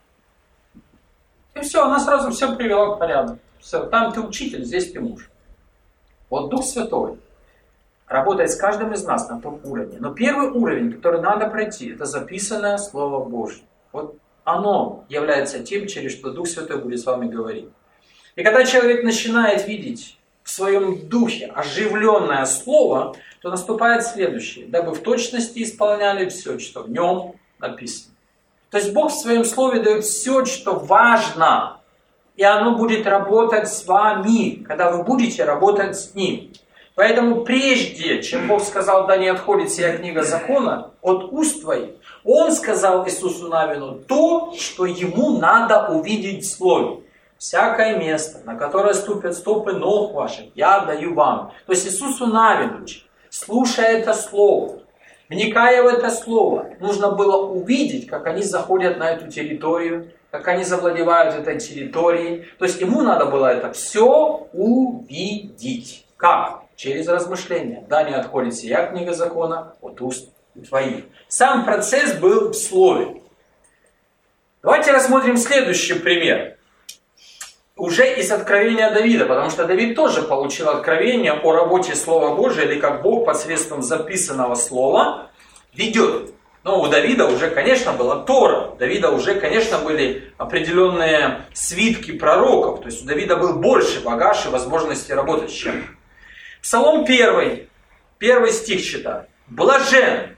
И все, она сразу все привела в порядок. Все, там ты учитель, здесь ты муж. Вот Дух Святой работает с каждым из нас на том уровне. Но первый уровень, который надо пройти, это записанное Слово Божье. Вот оно является тем, через что Дух Святой будет с вами говорить. И когда человек начинает видеть в своем духе оживленное Слово, то наступает следующее: дабы в точности исполняли все, что в нем написано. То есть Бог в своем Слове дает все, что важно, и оно будет работать с вами, когда вы будете работать с Ним. Поэтому прежде, чем Бог сказал: да не отходит сия книга закона от уст твоих, Он сказал Иисусу Навину то, что ему надо увидеть в Слове. Всякое место, на которое ступят стопы ног ваших, я даю вам. То есть Иисусу Навину, слушая это Слово, вникая в это Слово, нужно было увидеть, как они заходят на эту территорию, как они завладевают этой территорией. То есть ему надо было это все увидеть. Как? Через размышления. Да не отходит сия книга закона от уст твоих. Сам процесс был в Слове. Давайте рассмотрим следующий пример. Уже из откровения Давида, потому что Давид тоже получил откровение о работе Слова Божия, или как Бог посредством записанного Слова ведет. Но у Давида уже, конечно, была Тора. У Давида уже, конечно, были определенные свитки пророков. То есть у Давида был больше багаж и возможности работать с чем. Псалом 1, 1 стих читаю. «Блажен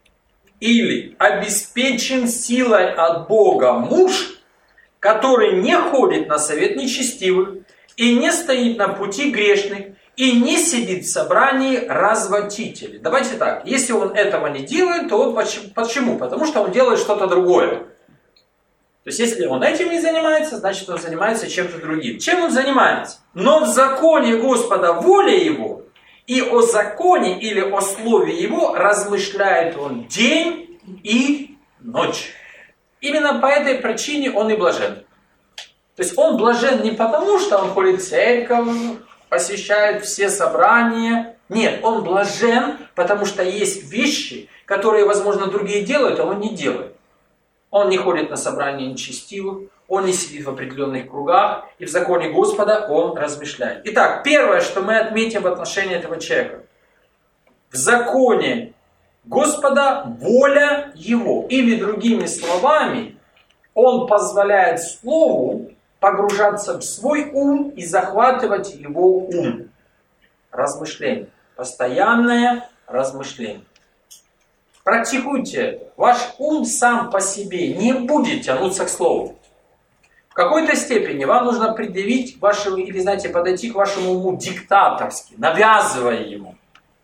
или обеспечен силой от Бога муж, который не ходит на совет нечестивых, и не стоит на пути грешных, и не сидит в собрании развратителей». Давайте так, если он этого не делает, то он почему? Потому что он делает что-то другое. То есть, если он этим не занимается, значит, он занимается чем-то другим. Чем он занимается? «Но в законе Господа воля его, и о законе или о слове его размышляет он день и ночь». Именно по этой причине он и блажен. То есть он блажен не потому, что он ходит в церковь, посещает все собрания. Нет, он блажен, потому что есть вещи, которые, возможно, другие делают, а он не делает. Он не ходит на собрания нечестивых, он не сидит в определенных кругах, и в законе Господа он размышляет. Итак, первое, что мы отметим в отношении этого человека. В законе Господа воля его. Или другими словами, он позволяет Слову погружаться в свой ум и захватывать его ум. Размышление. Постоянное размышление. Практикуйте это. Ваш ум сам по себе не будет тянуться к Слову. В какой-то степени вам нужно предъявить вашему, или, знаете, подойти к вашему уму диктаторски, навязывая ему.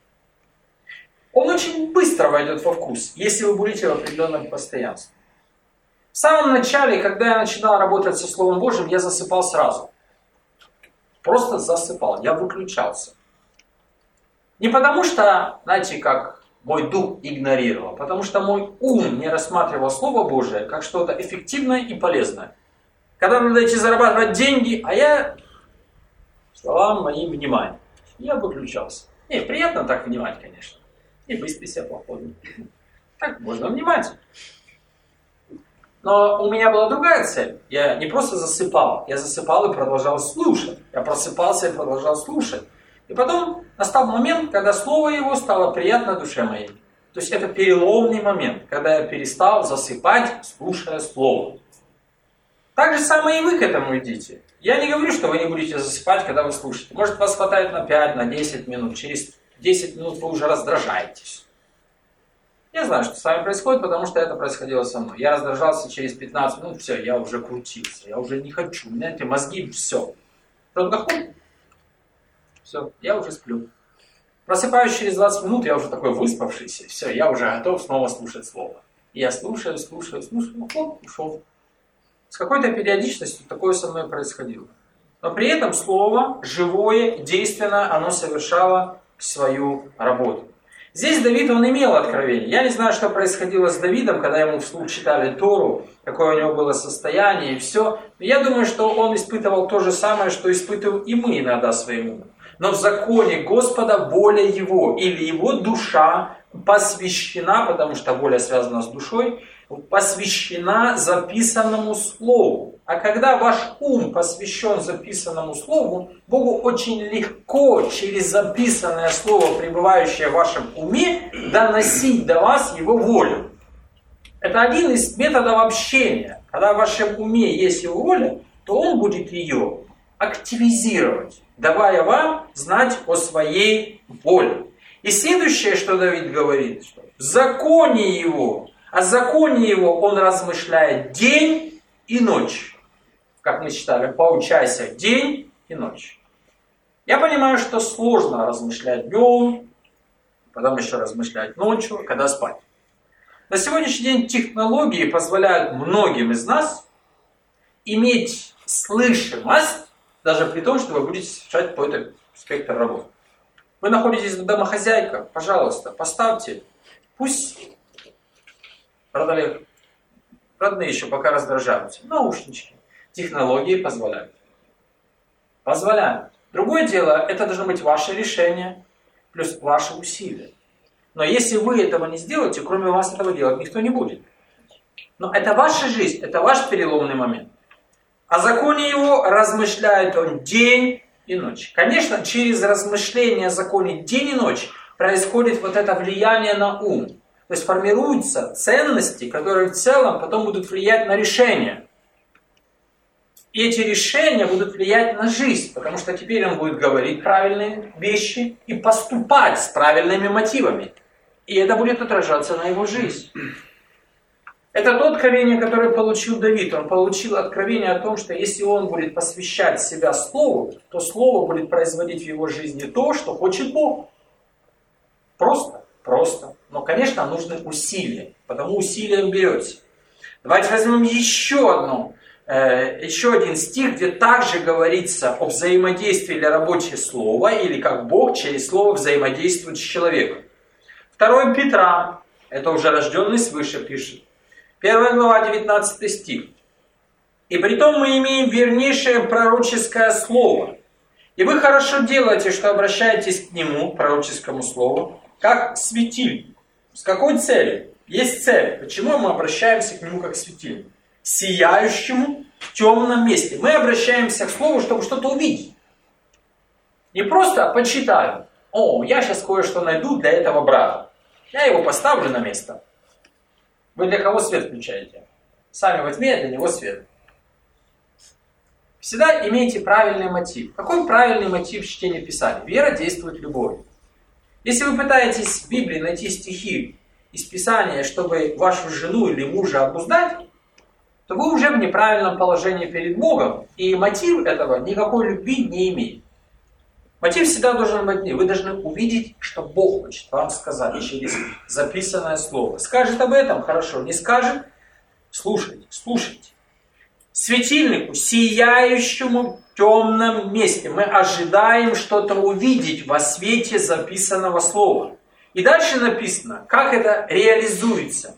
Он очень быстро войдет во вкус, если вы будете в определенном постоянстве. В самом начале, когда я начинал работать со Словом Божьим, я засыпал сразу. Просто засыпал, я выключался. Не потому что, знаете, как мой дух игнорировал, потому что мой ум не рассматривал Слово Божие как что-то эффективное и полезное. Когда надо идти зарабатывать деньги, а я словам моим внимания. Я выключался. Не, приятно так внимать, конечно. И выспи себя походу. Так можно внимать. Но у меня была другая цель. Я не просто засыпал. Я засыпал и продолжал слушать. Я просыпался и продолжал слушать. И потом настал момент, когда слово его стало приятно душе моей. То есть это переломный момент, когда я перестал засыпать, слушая слово. Так же самое и вы к этому идите. Я не говорю, что вы не будете засыпать, когда вы слушаете. Может, вас хватает на 5, на 10 минут. Через 10 минут вы уже раздражаетесь. Я знаю, что с вами происходит, потому что это происходило со мной. Я раздражался через 15 минут, все, я уже крутился, я уже не хочу. У меня эти мозги, все. Только хоп, все, я уже сплю. Просыпаюсь через 20 минут, я уже такой выспавшийся, все, я уже готов снова слушать слово. И я слушаю, хоп, ушел. С какой-то периодичностью такое со мной происходило. Но при этом слово живое, действенное, оно совершало свою работу. Здесь Давид, он имел откровение. Я не знаю, что происходило с Давидом, когда ему вслух читали Тору, какое у него было состояние и все. Но я думаю, что он испытывал то же самое, что испытываем и мы иногда своим умом. Но в законе Господа воля его, или его душа посвящена, потому что воля связана с душой, посвящена записанному слову. А когда ваш ум посвящен записанному слову, Богу очень легко через записанное слово, пребывающее в вашем уме, доносить до вас его волю. Это один из методов общения. Когда в вашем уме есть его воля, то он будет ее активизировать, давая вам знать о своей воле. И следующее, что Давид говорит, что в законе его, о законе его он размышляет день и ночь. Как мы читали, поучайся день и ночь. Я понимаю, что сложно размышлять днем, потом еще размышлять ночью, когда спать. На сегодняшний день технологии позволяют многим из нас иметь слышимость, даже при том, что вы будете совершать какой-то спектр работы. Вы находитесь домохозяйка, пожалуйста, поставьте, пусть родные еще пока раздражаются, наушнички. Технологии позволяют. Позволяют. Другое дело, это должно быть ваше решение, плюс ваши усилия. Но если вы этого не сделаете, кроме вас этого делать никто не будет. Но это ваша жизнь, это ваш переломный момент. О законе его размышляет он день и ночь. Конечно, через размышление о законе день и ночь происходит вот это влияние на ум. То есть формируются ценности, которые в целом потом будут влиять на решения. И эти решения будут влиять на жизнь, потому что теперь он будет говорить правильные вещи и поступать с правильными мотивами. И это будет отражаться на его жизнь. Это то откровение, которое получил Давид. Он получил откровение о том, что если он будет посвящать себя Слову, то Слово будет производить в его жизни то, что хочет Бог. Просто. Но, конечно, нужны усилия. Потому усилием берете. Давайте возьмем еще один стих, где также говорится о взаимодействии или работе слова, или как Бог через слово взаимодействует с человеком. 2 Петра, это уже рожденный свыше, пишет. 1 глава, 19 стих. «И притом мы имеем вернейшее пророческое слово. И вы хорошо делаете, что обращаетесь к нему, пророческому слову, как к светильнику». С какой целью? Есть цель. Почему мы обращаемся к нему как к светильнику? Сияющему в темном месте. Мы обращаемся к слову, чтобы что-то увидеть. Не просто почитаю. Я сейчас кое-что найду для этого брата. Я его поставлю на место. Вы для кого свет включаете? Сами возьми, для него свет. Всегда имейте правильный мотив. Какой правильный мотив чтения Писания? Вера действует любовью. Если вы пытаетесь в Библии найти стихи из Писания, чтобы вашу жену или мужа обуздать, то вы уже в неправильном положении перед Богом, и мотив этого никакой любви не имеет. Мотив всегда должен быть, вы должны увидеть, что Бог хочет вам сказать через записанное слово. Скажет об этом, хорошо, не скажет, слушайте. Светильнику, сияющему в темном месте. Мы ожидаем что-то увидеть во свете записанного слова. И дальше написано, как это реализуется.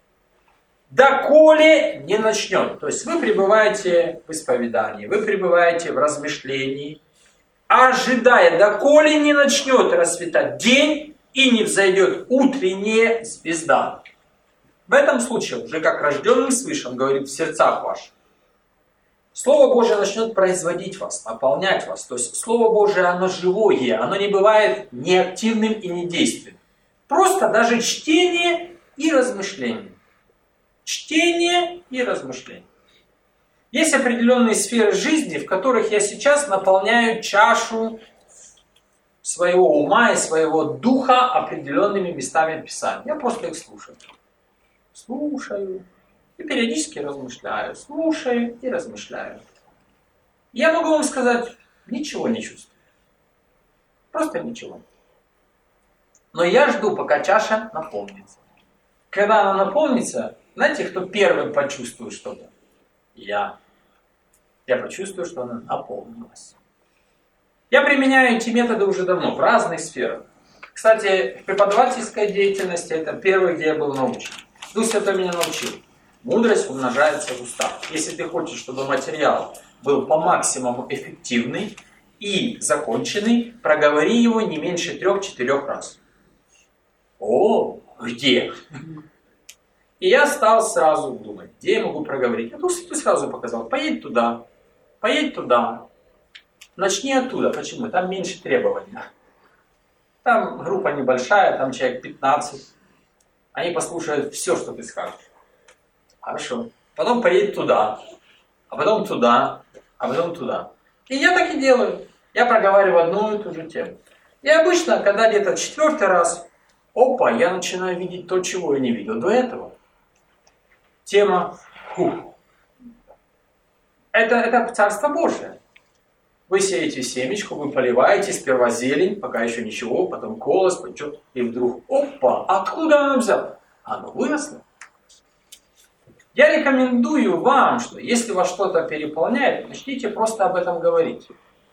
Доколе не начнет. То есть вы пребываете в исповедании, вы пребываете в размышлении, ожидая, доколе не начнет расцветать день и не взойдет утренняя звезда. В этом случае, уже как рожденный свыше, он говорит в сердцах ваших, Слово Божие начнет производить вас, наполнять вас. То есть Слово Божие, оно живое, оно не бывает неактивным и недейственным. Просто даже чтение и размышление. Чтение и размышление. Есть определенные сферы жизни, в которых я сейчас наполняю чашу своего ума и своего духа определенными местами Писания. Я просто их слушаю. Слушаю и периодически размышляю. Слушаю и размышляю. Я могу вам сказать, ничего не чувствую. Просто ничего. Но я жду, пока чаша наполнится. Когда она наполнится, знаете, кто первым почувствует что-то? я почувствую, что она наполнилась. Я применяю эти методы уже давно, в разных сферах. Кстати, в преподавательской деятельности это первое, где я был научен. Дух Святой меня научил. Мудрость умножается в устах. Если ты хочешь, чтобы материал был по максимуму эффективный и законченный, проговори его не меньше 3-4 раз. О, где? И я стал сразу думать, где я могу проговорить. А Дух Святой сразу показал, поедь туда, начни оттуда. Почему? Там меньше требований. Там группа небольшая, там человек 15. Они послушают все, что ты скажешь. Хорошо. Потом поедь туда, а потом туда, а потом туда. И я так и делаю. Я проговариваю одну и ту же тему. И обычно, когда где-то 4-й раз, я начинаю видеть то, чего я не видел до этого. Тема это Царство Божие. Вы сеете семечку, вы поливаете, сперва зелень, пока еще ничего, потом колос, и вдруг, откуда оно взяло? Оно выросло. Я рекомендую вам, что если вас что-то переполняет, начните просто об этом говорить.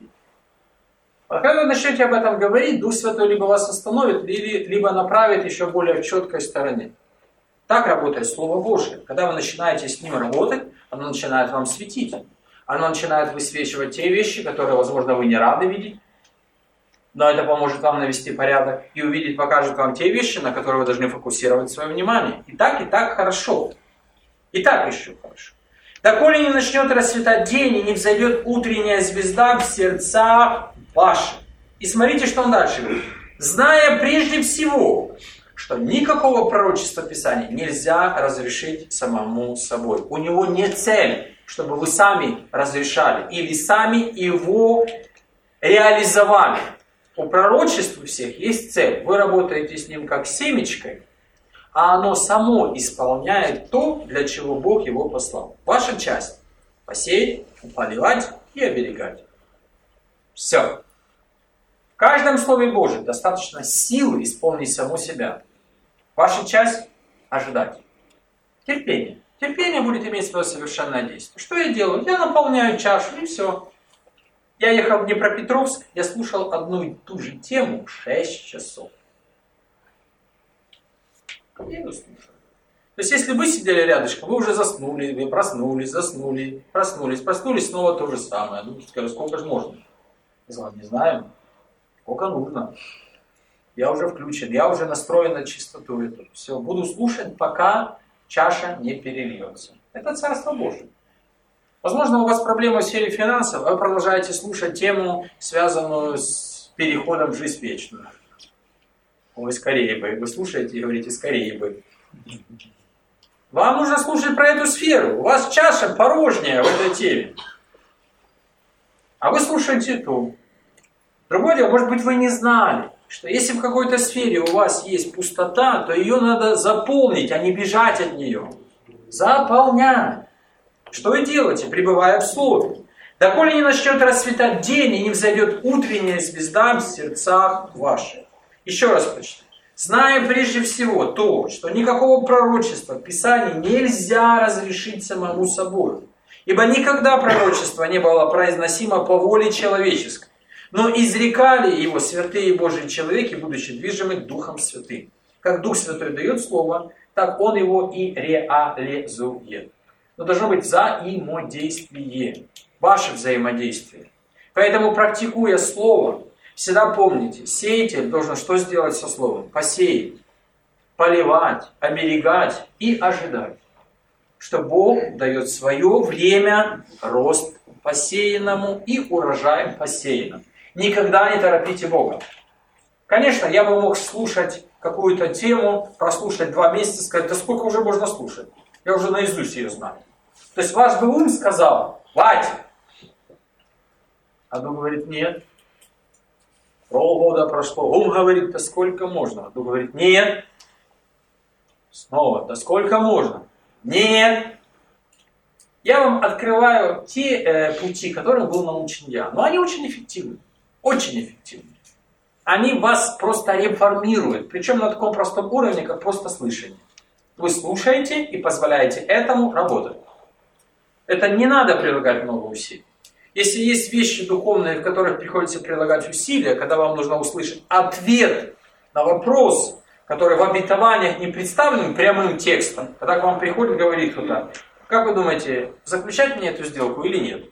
А когда вы начнете об этом говорить, Дух Святой либо вас остановит, либо направит еще более в четкой стороне. Так работает Слово Божие. Когда вы начинаете с ним работать, оно начинает вам светить. Оно начинает высвечивать те вещи, которые, возможно, вы не рады видеть. Но это поможет вам навести порядок. И увидеть покажет вам те вещи, на которые вы должны фокусировать свое внимание. И так хорошо. И так еще хорошо. «Доколе не начнет расцветать день, и не взойдет утренняя звезда в сердцах ваших». И смотрите, что он дальше говорит. «Зная прежде всего, что никакого пророчества Писания нельзя разрешить самому собой». У него нет цели, чтобы вы сами разрешали или сами его реализовали. У пророчества всех есть цель. Вы работаете с ним как семечкой, а оно само исполняет то, для чего Бог его послал. Ваша часть – посеять, поливать и оберегать. Все. В каждом Слове Божьем достаточно силы исполнить саму себя. Ваша часть – ожидать. Терпение. Терпение будет иметь свое совершенное действие. Что я делаю? Я наполняю чашу, и все. Я ехал в Днепропетровск, я слушал одну и ту же тему 6 часов. Я ее слушаю. То есть, если вы сидели рядышком, вы уже заснули, вы проснулись, снова то же самое. Ну, скажу, сколько же можно? Я сказал, не знаю, сколько нужно. Я уже включен, я уже настроен на чистоту эту. Все, буду слушать, пока чаша не перельется. Это Царство Божие. Возможно, у вас проблемы в сфере финансов, а вы продолжаете слушать тему, связанную с переходом в жизнь вечную. Ой, скорее бы. Вы слушаете и говорите, скорее бы. Вам нужно слушать про эту сферу. У вас чаша порожняя в этой теме. А вы слушаете ту. Другое дело, может быть, вы не знали, что если в какой-то сфере у вас есть пустота, то ее надо заполнить, а не бежать от нее. Заполнять. Что и делаете, пребывая в Слове. Доколе не начнет расцветать день и не взойдет утренняя звезда в сердцах ваших. Еще раз прочитаю. Зная прежде всего то, что никакого пророчества в Писании нельзя разрешить самому собой. Ибо никогда пророчество не было произносимо по воле человеческой. Но изрекали его святые Божьи человеки, будучи движимы Духом Святым. Как Дух Святой дает Слово, так Он его и реализует. Но должно быть взаимодействие. Ваше взаимодействие. Поэтому, практикуя Слово, всегда помните, сеятель должен что сделать со Словом? Посеять, поливать, оберегать и ожидать. Что Бог дает свое время, рост посеянному и урожай посеянному. Никогда не торопите Бога. Конечно, я бы мог слушать какую-то тему, прослушать 2 месяца, сказать, да сколько уже можно слушать? Я уже наизусть ее знаю. То есть ваш бы ум сказал, хватит. А Дух говорит, нет. Полгода прошло. Ум говорит, да сколько можно? А Дух говорит, нет. Снова, да сколько можно? Нет. Я вам открываю те пути, которым был научен я. Но они очень эффективны. Очень эффективны. Они вас просто реформируют. Причем на таком простом уровне, как просто слышание. Вы слушаете и позволяете этому работать. это не надо прилагать много усилий. Если есть вещи духовные, в которых приходится прилагать усилия, когда вам нужно услышать ответ на вопрос, который в обетованиях не представлен прямым текстом, когда к вам приходит, говорит кто-то, как вы думаете, заключать мне эту сделку или нет?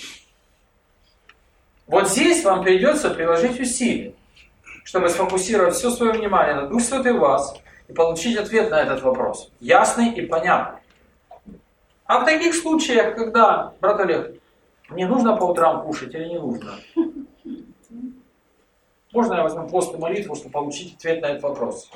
Вот здесь вам придется приложить усилия, чтобы сфокусировать все свое внимание на Дух Святой в вас и получить ответ на этот вопрос. Ясный и понятный. А в таких случаях, когда, брат Олег, мне нужно по утрам кушать или не нужно? Можно я возьму пост и молитву, чтобы получить ответ на этот вопрос?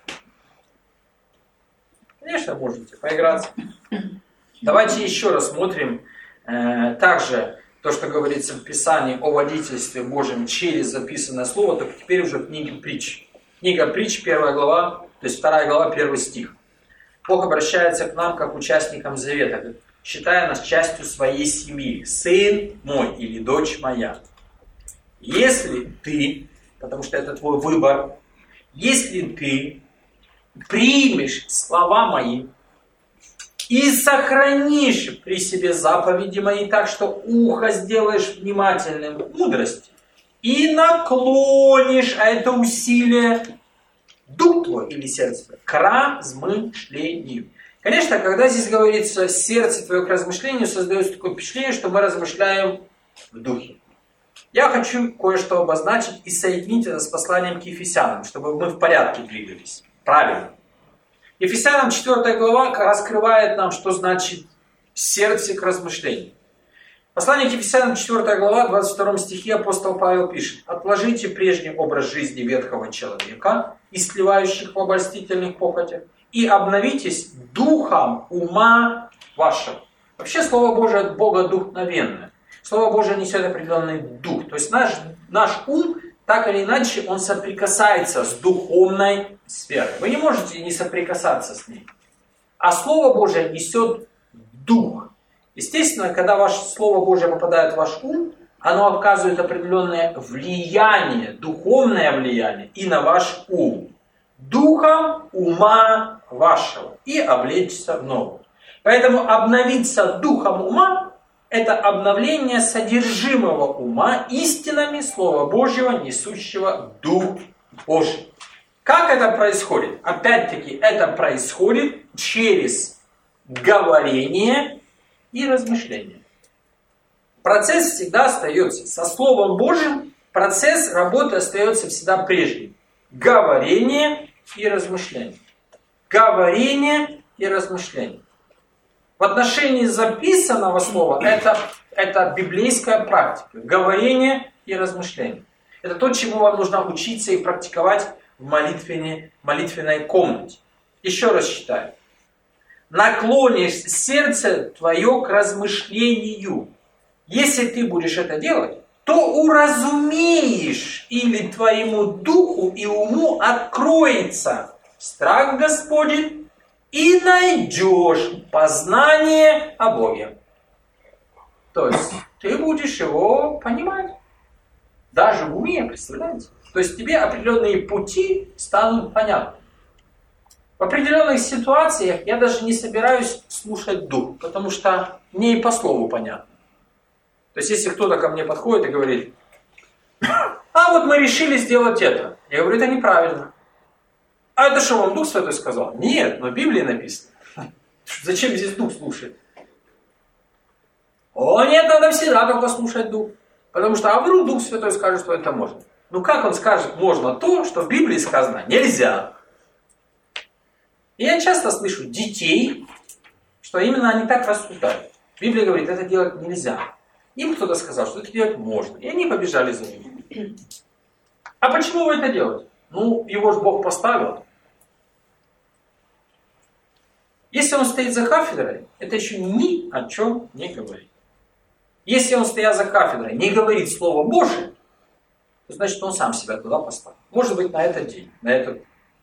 Конечно, можете поиграться. Давайте еще рассмотрим также то, что говорится в Писании о водительстве Божьем через записанное слово, только теперь уже в книге Притч. Книга Притч, 1 глава, то есть 2 глава, 1 стих. Бог обращается к нам как участникам завета, считая нас частью своей семьи. Сын мой или дочь моя. Если ты, потому что это твой выбор, если ты примешь слова мои и сохранишь при себе заповеди мои так, что ухо сделаешь внимательным к мудрости, и наклонишь, а это усилие, дух твой или сердце твое к размышлению. Конечно, когда здесь говорится сердце твое к размышлению, создается такое впечатление, что мы размышляем в духе. Я хочу кое-что обозначить и соединить это с посланием к Ефесянам, чтобы мы в порядке двигались. Правильно. Ефесянам 4 глава раскрывает нам, что значит сердце к размышлению. Послание к Ефесянам 4 глава, 22 стихе апостол Павел пишет: «Отложите прежний образ жизни ветхого человека, истлевающих в обольстительных похотях, и обновитесь духом ума вашего». Вообще Слово Божие от Бога духновенное. Слово Божие несет определенный дух. То есть наш ум, так или иначе, он соприкасается с духовной сферой. Вы не можете не соприкасаться с ней. А Слово Божие несет дух. Естественно, когда ваше Слово Божие попадает в ваш ум, оно оказывает определенное влияние, духовное влияние и на ваш ум. Духом ума вашего. И облечься в новое. Поэтому обновиться духом ума — это обновление содержимого ума истинами Слова Божьего, несущего Дух Божий. Как это происходит? Опять-таки, это происходит через говорение и размышление. Процесс всегда остается. Со Словом Божьим процесс работы остается всегда прежним. Говорение и размышление. Говорение и размышление. В отношении записанного слова это библейская практика. Говорение и размышление. Это то, чему вам нужно учиться и практиковать в молитвенной комнате. Еще раз читаю. Наклонишь сердце твое к размышлению. Если ты будешь это делать, то уразумеешь, или твоему духу и уму откроется страх Господень, и найдешь познание о Боге. То есть ты будешь его понимать. Даже в уме, представляете? То есть тебе определенные пути станут понятны. В определенных ситуациях я даже не собираюсь слушать дух, потому что мне и по слову понятно. То есть если кто-то ко мне подходит и говорит: а вот мы решили сделать это. Я говорю: это неправильно. А это что, вам Дух Святой сказал? Нет, но в Библии написано. Зачем здесь Дух слушать? О, нет, надо всегда только слушать Дух. Потому что, а вдруг Дух Святой скажет, что это можно. Ну как он скажет, можно то, что в Библии сказано нельзя? И я часто слышу детей, что именно они так рассуждают. Библия говорит, это делать нельзя. Им кто-то сказал, что это делать можно. И они побежали за ним. А почему вы это делаете? Ну, его же Бог поставил. Если он стоит за кафедрой, это еще ни о чем не говорит. Если он, стоя за кафедрой, не говорит Слово Божие, то значит он сам себя туда поставил. Может быть, на этот день, на этот.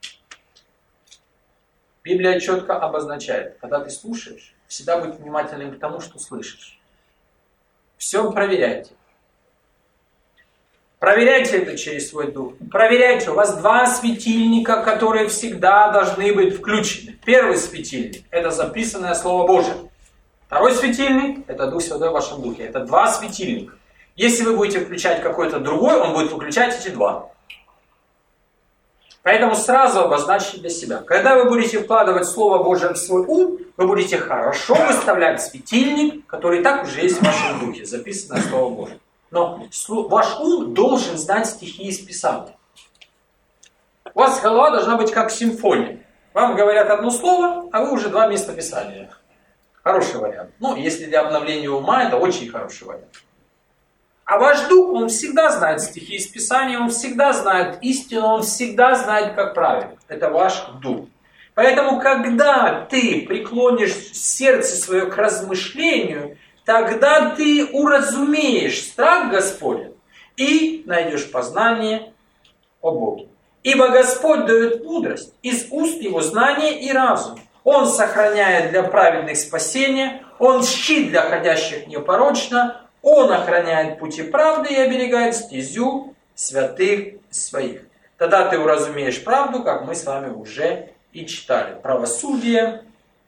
Библия четко обозначает, когда ты слушаешь, всегда будь внимательным к тому, что слышишь. Все проверяйте. Проверяйте это через свой дух. Проверяйте. У вас два светильника, которые всегда должны быть включены. Первый светильник – это записанное Слово Божие. Второй светильник – это Дух Святой в вашем духе. Это два светильника. Если вы будете включать какой-то другой, он будет выключать эти два. Поэтому сразу обозначьте для себя. Когда вы будете вкладывать Слово Божие в свой ум, вы будете хорошо выставлять светильник, который и так уже есть в вашем духе, записанное Слово Божие. Но ваш ум должен знать стихи из Писания. У вас голова должна быть как симфония. Вам говорят одно слово, а вы уже два места Писания. Хороший вариант. Ну, если для обновления ума, это очень хороший вариант. А ваш дух, он всегда знает стихи из Писания, он всегда знает истину, он всегда знает, как правильно. Это ваш дух. Поэтому, когда ты преклонишь сердце свое к размышлению, тогда ты уразумеешь страх Господень и найдешь познание о Боге. Ибо Господь дает мудрость, из уст Его знание и разум. Он сохраняет для праведных спасение, Он щит для ходящих непорочно, Он охраняет пути правды и оберегает стезю святых своих. Тогда ты уразумеешь правду, как мы с вами уже и читали. Правосудие.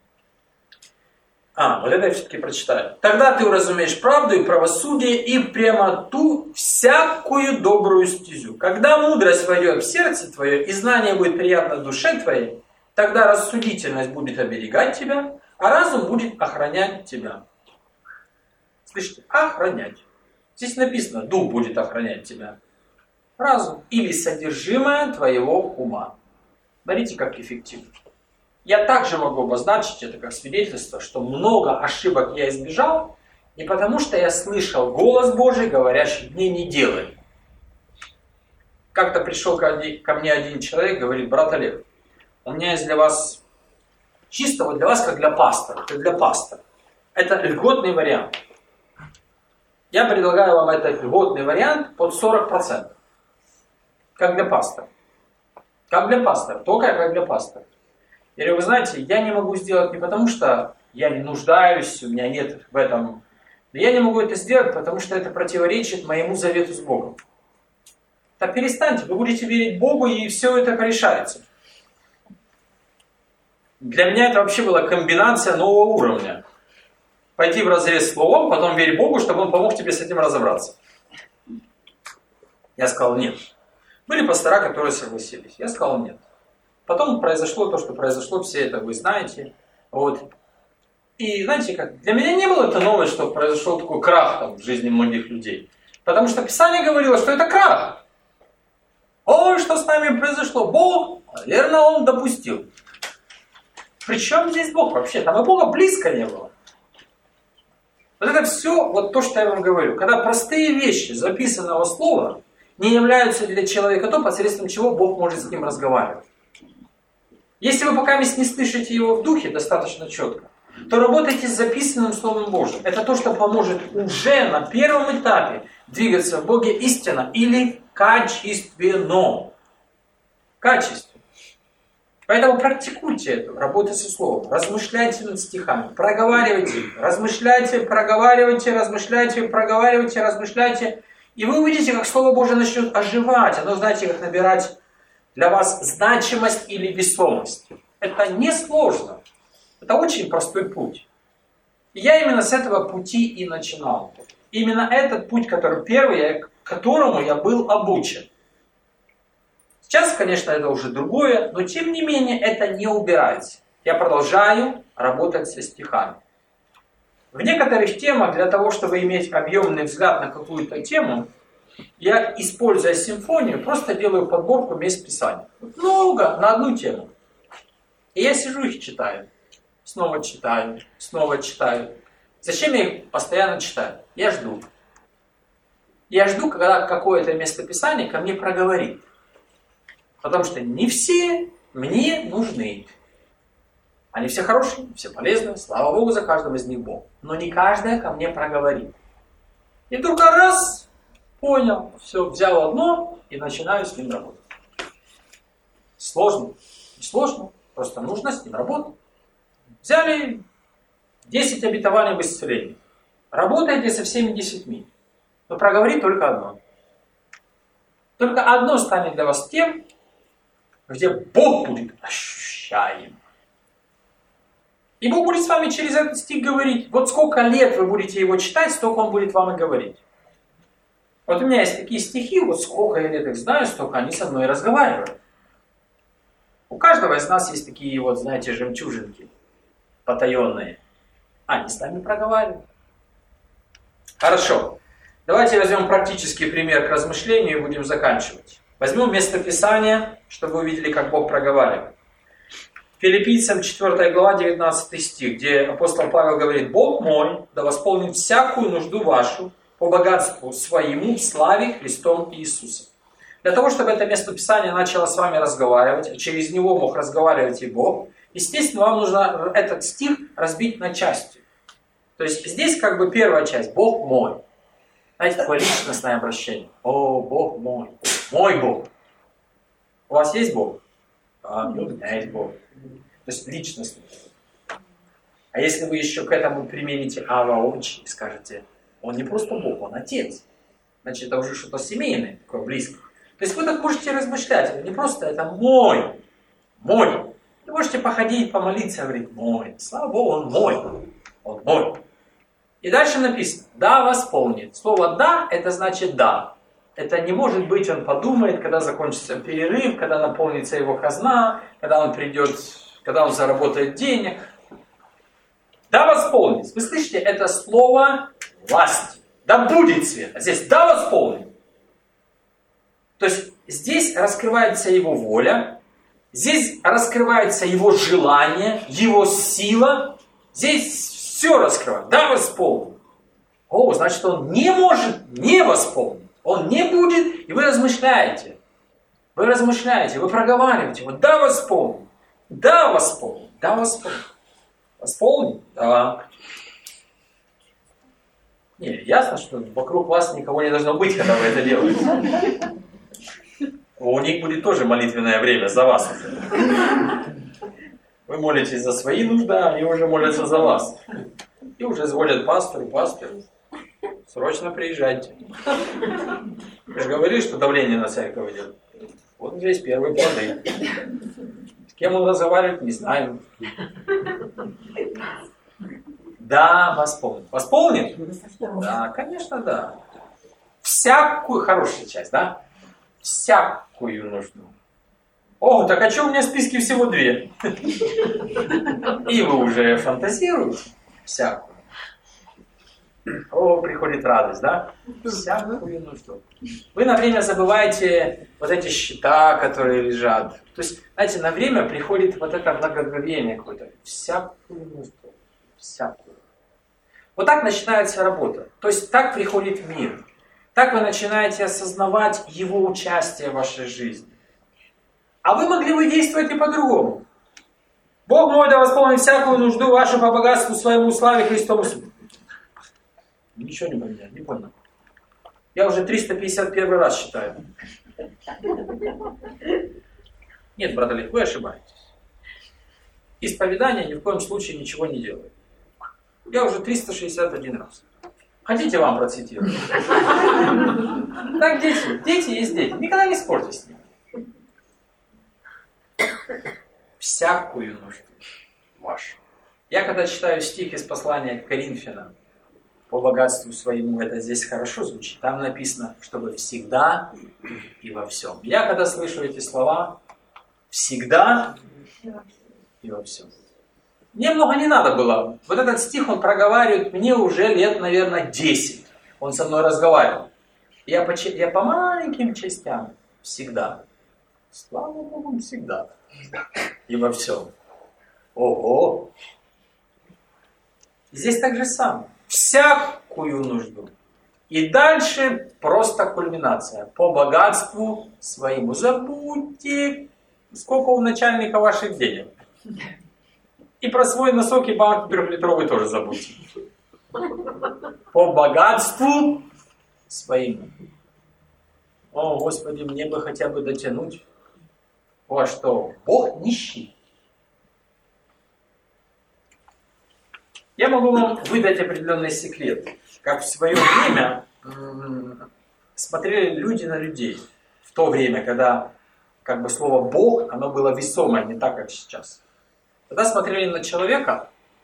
Вот это я все-таки прочитаю. Тогда ты уразумеешь правду и правосудие и прямоту всякую добрую стезю. Когда мудрость войдет в сердце твое и знание будет приятно душе твоей, тогда рассудительность будет оберегать тебя, а разум будет охранять тебя. Слышите? Охранять. Здесь написано, дух будет охранять тебя. Разум или содержимое твоего ума. Смотрите, как эффективно. Я также могу обозначить это как свидетельство, что много ошибок я избежал, не потому что я слышал голос Божий, говорящий, мне не делай. Как-то пришел ко мне один человек, говорит, брат Олег, у меня есть для вас, чисто вот для вас, как для пастора, это для пастора. Это льготный вариант. Я предлагаю вам этот льготный вариант под 40%. Как для пастора. Как для пастора. Только как для пастора. Я говорю, вы знаете, я не могу сделать не потому, что я не нуждаюсь, у меня нет в этом. Я не могу это сделать, потому что это противоречит моему завету с Богом. Так перестаньте, вы будете верить Богу, и все это порешается. Для меня это вообще была комбинация нового уровня. Пойти вразрез с Словом, потом верь Богу, чтобы Он помог тебе с этим разобраться. Я сказал нет. Были пастора, которые согласились. Я сказал нет. Потом произошло то, что произошло, все это вы знаете. Вот. И знаете как, для меня не было это новость, что произошел такой крах там, в жизни многих людей. Потому что Писание говорило, что это крах. Ой, что с нами произошло? Бог, наверное, Он допустил. Причем здесь Бог вообще? Там и Бога близко не было. Вот это все, вот то, что я вам говорю. Когда простые вещи записанного слова не являются для человека то, посредством чего Бог может с ним разговаривать. Если вы пока не слышите его в духе достаточно четко, то работайте с записанным Словом Божьим. Это то, что поможет уже на первом этапе двигаться в Боге истинно или качественно. Качественно. Поэтому практикуйте это, работайте со Словом, размышляйте над стихами, проговаривайте их, размышляйте, проговаривайте, размышляйте, проговаривайте, размышляйте. И вы увидите, как Слово Божие начнет оживать. Оно, знаете, как набирать для вас значимость или весомость. Это не сложно. Это очень простой путь. И я именно с этого пути и начинал. Именно этот путь, который первый, к которому я был обучен. Сейчас, конечно, это уже другое, но тем не менее это не убирается. Я продолжаю работать со стихами. В некоторых темах, для того, чтобы иметь объемный взгляд на какую-то тему, я, используя симфонию, просто делаю подборку мест Писания. Много, на одну тему. И я сижу их читаю. Снова читаю, снова читаю. Зачем я их постоянно читаю? Я жду. Я жду, когда какое-то место Писания ко мне проговорит. Потому что не все мне нужны. Они все хорошие, все полезные. Слава Богу, за каждого из них Бог. Но не каждая ко мне проговорит. И только раз понял, все, взял одно и начинаю с ним работать. Сложно. Не сложно. Просто нужно с ним работать. Взяли 10 обетований в исцелении. Работайте со всеми 10. Но проговори только одно. Только одно станет для вас тем, где Бог будет ощущаем. И Бог будет с вами через этот стих говорить. Вот сколько лет вы будете его читать, столько он будет вам и говорить. Вот у меня есть такие стихи, вот сколько я лет их знаю, столько они со мной разговаривают. У каждого из нас есть такие вот, знаете, жемчужинки потаенные. Они с нами проговаривают. Хорошо. Давайте возьмем практический пример к размышлению и будем заканчивать. Возьмем местописание, чтобы вы увидели, как Бог проговаривает. Филиппийцам 4 глава, 19 стих, где апостол Павел говорит: «Бог мой да восполнит всякую нужду вашу по богатству своему в славе Христом Иисусом». Для того, чтобы это местописание начало с вами разговаривать, а через него мог разговаривать и Бог, естественно, вам нужно этот стих разбить на части. То есть здесь как бы первая часть: «Бог мой». Знаете, такое личностное обращение. «О, Бог мой, мой Бог». У вас есть Бог? А, у меня есть Бог. То есть личностный. А если вы еще к этому примените Ава Отче и скажете: он не просто Бог, он Отец, значит, это уже что-то семейное, такое близкое. То есть вы так можете размышлять, это не просто, это мой, мой. Вы можете походить, помолиться, говорить: мой. Слава Богу, он мой. И дальше написано: да, восполнит. Слово да, это значит да. Это не может быть, он подумает, когда закончится перерыв, когда наполнится его казна, когда он придет, когда он заработает денег. Да, восполнит. Вы слышите, это слово власти. Да будет свет. А здесь да, восполнит. То есть здесь раскрывается его воля, здесь раскрывается его желание, его сила. Здесь все раскрывается. Да, восполнит. О, значит, он не может не восполнить. Он не будет, и вы размышляете. Вы проговариваете. Вот да, восполнит. Да, восполнит. Да, восполнит. Восполнит? Да. Не, ясно, что вокруг вас никого не должно быть, когда вы это делаете. У них будет тоже молитвенное время за вас. Вы молитесь за свои нужды, а они уже молятся за вас. И уже звонят пастору: срочно приезжайте. Ты же говоришь, что давление на церковь идет. Вот здесь первые плоды. С кем он разговаривает, не знаю. Да, восполнит. Восполнит? Да, конечно, да. Всякую, хорошая часть, да? Всякую нужду. О, так а что у меня в списке всего 2? И вы уже фантазируете. Всякую. О, приходит радость, да? Всякую нужду. Вы на время забываете вот эти счета, которые лежат. То есть, знаете, на время приходит вот это благоговение какое-то. Всякую нужду. Всякую. Вот так начинается работа. То есть, так приходит мир. Так вы начинаете осознавать его участие в вашей жизни. А вы могли бы действовать и по-другому. Бог мой да восполнит всякую нужду вашу по богатству своему, славе Христову. Ничего не понял, не понял. Я уже 351 раз считаю. Нет, брат Олег, вы ошибаетесь. Исповедание ни в коем случае ничего не делает. Я уже 361 раз. Хотите, вам процитирую? Так, дети есть дети. Никогда не спорьте с ними. Всякую нужду вашу. Я когда читаю стих из послания к Коринфянам, по богатству своему, это здесь хорошо звучит. Там написано, чтобы всегда и во всем. Я когда слышу эти слова, всегда и во всем. Мне много не надо было. Вот этот стих он проговаривает мне уже лет, наверное, 10. Он со мной разговаривал. Я по маленьким частям всегда. Слава Богу, всегда. И во всем. Ого! Здесь так же самое. Всякую нужду. И дальше просто кульминация. По богатству своему. Забудьте, сколько у начальника ваших денег. И про свой носок и банк 3-литровый тоже забудьте. По богатству своему. О, Господи, мне бы хотя бы дотянуть. Во что? Бог нищий. Я могу вам выдать определенный секрет. Как в свое время смотрели люди на людей. В то время, когда слово «Бог», оно было весомое, не так, как сейчас. Когда смотрели на человека,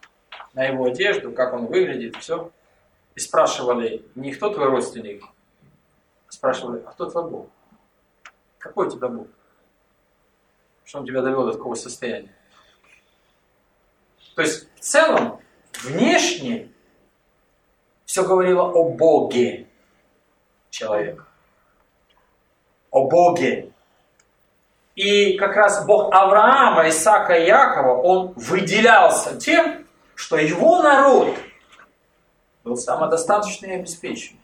на его одежду, как он выглядит, все. И спрашивали, не кто твой родственник, спрашивали, а кто твой Бог? Какой у тебя Бог? Что он тебя довел до такого состояния? То есть в целом, внешне все говорило о Боге человека. О Боге. И как раз Бог Авраама, Исаака и Якова, он выделялся тем, что его народ был самодостаточный и обеспеченный.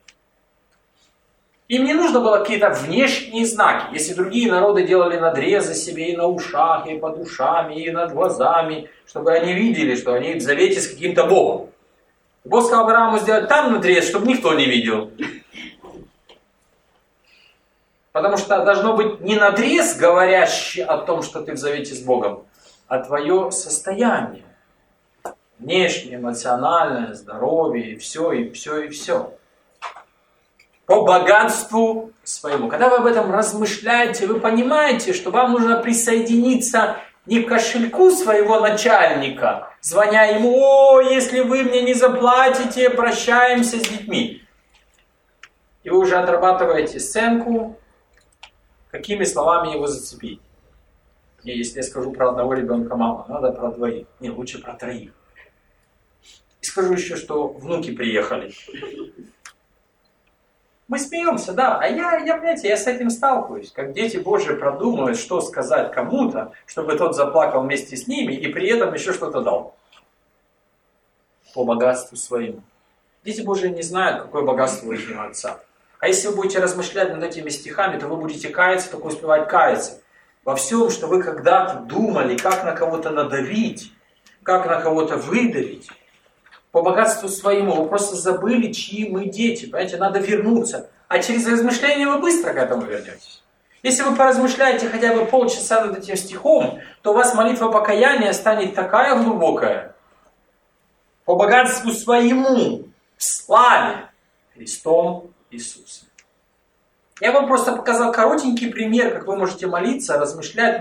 Им не нужно было какие-то внешние знаки. Если другие народы делали надрезы себе и на ушах, и под ушами, и над глазами, чтобы они видели, что они в завете с каким-то Богом. Бог сказал Аврааму сделать там надрез, чтобы никто не видел. Потому что должно быть не надрез, говорящий о том, что ты в завете с Богом, а твое состояние. Внешнее, эмоциональное, здоровье, и все, и все, и все. По богатству своему. Когда вы об этом размышляете, вы понимаете, что вам нужно присоединиться не к кошельку своего начальника, звоня ему: «О, если вы мне не заплатите, прощаемся с детьми». И вы уже отрабатываете сценку, какими словами его зацепить. И если я скажу про одного ребенка, мама, надо про двоих. Не, лучше про троих. И скажу еще, что внуки приехали. Мы смеемся, да, а понимаете, я с этим сталкиваюсь. Как дети Божьи продумывают, что сказать кому-то, чтобы тот заплакал вместе с ними и при этом еще что-то дал. По богатству своему. Дети Божьи не знают, какое богатство у их отца. А если вы будете размышлять над этими стихами, то вы будете каяться, только успевать каяться. Во всем, что вы когда-то думали, как на кого-то надавить, как на кого-то выдавить. По богатству своему. Вы просто забыли, чьи мы дети. Понимаете, надо вернуться. А через размышления вы быстро к этому вернетесь. Если вы поразмышляете хотя бы полчаса над этим стихом, то у вас молитва покаяния станет такая глубокая. По богатству своему, в славе Христом Иисусом. Я вам просто показал коротенький пример, как вы можете молиться, размышлять,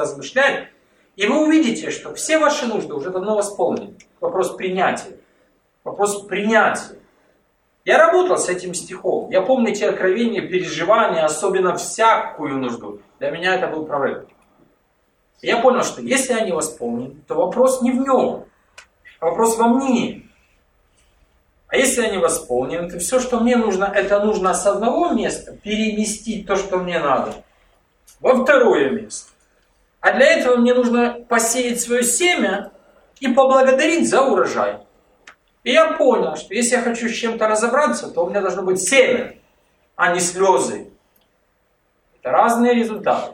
и вы увидите, что все ваши нужды уже давно восполнены. Вопрос принятия. Вопрос принятия. Я работал с этим стихом. Я помню те откровения, переживания, особенно всякую нужду. Для меня это был прорыв. И я понял, что если они восполнены, то вопрос не в нем, а вопрос во мне. А если они восполнены, то все, что мне нужно, это нужно с одного места переместить то, что мне надо, во второе место. А для этого мне нужно посеять свое семя и поблагодарить за урожай. И я понял, что если я хочу с чем-то разобраться, то у меня должно быть семя, а не слезы. Это разные результаты.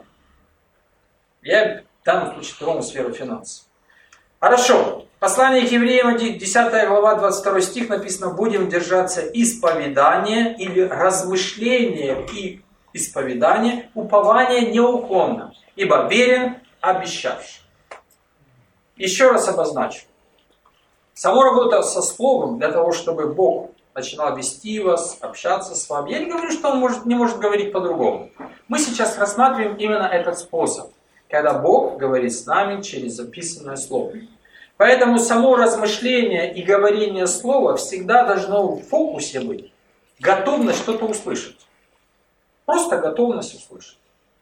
Я в данном случае трону сферу финансов. Хорошо. Послание к евреям, 10 глава, 22 стих написано: «Будем держаться исповедания или размышления и исповедания, упования неуклонно, ибо верен обещавший». Еще раз обозначу. Сама работа со словом для того, чтобы Бог начинал вести вас, общаться с вами. Я не говорю, что Он не может говорить по-другому. Мы сейчас рассматриваем именно этот способ, когда Бог говорит с нами через записанное слово. Поэтому само размышление и говорение слова всегда должно в фокусе быть. Готовность что-то услышать. Просто готовность услышать.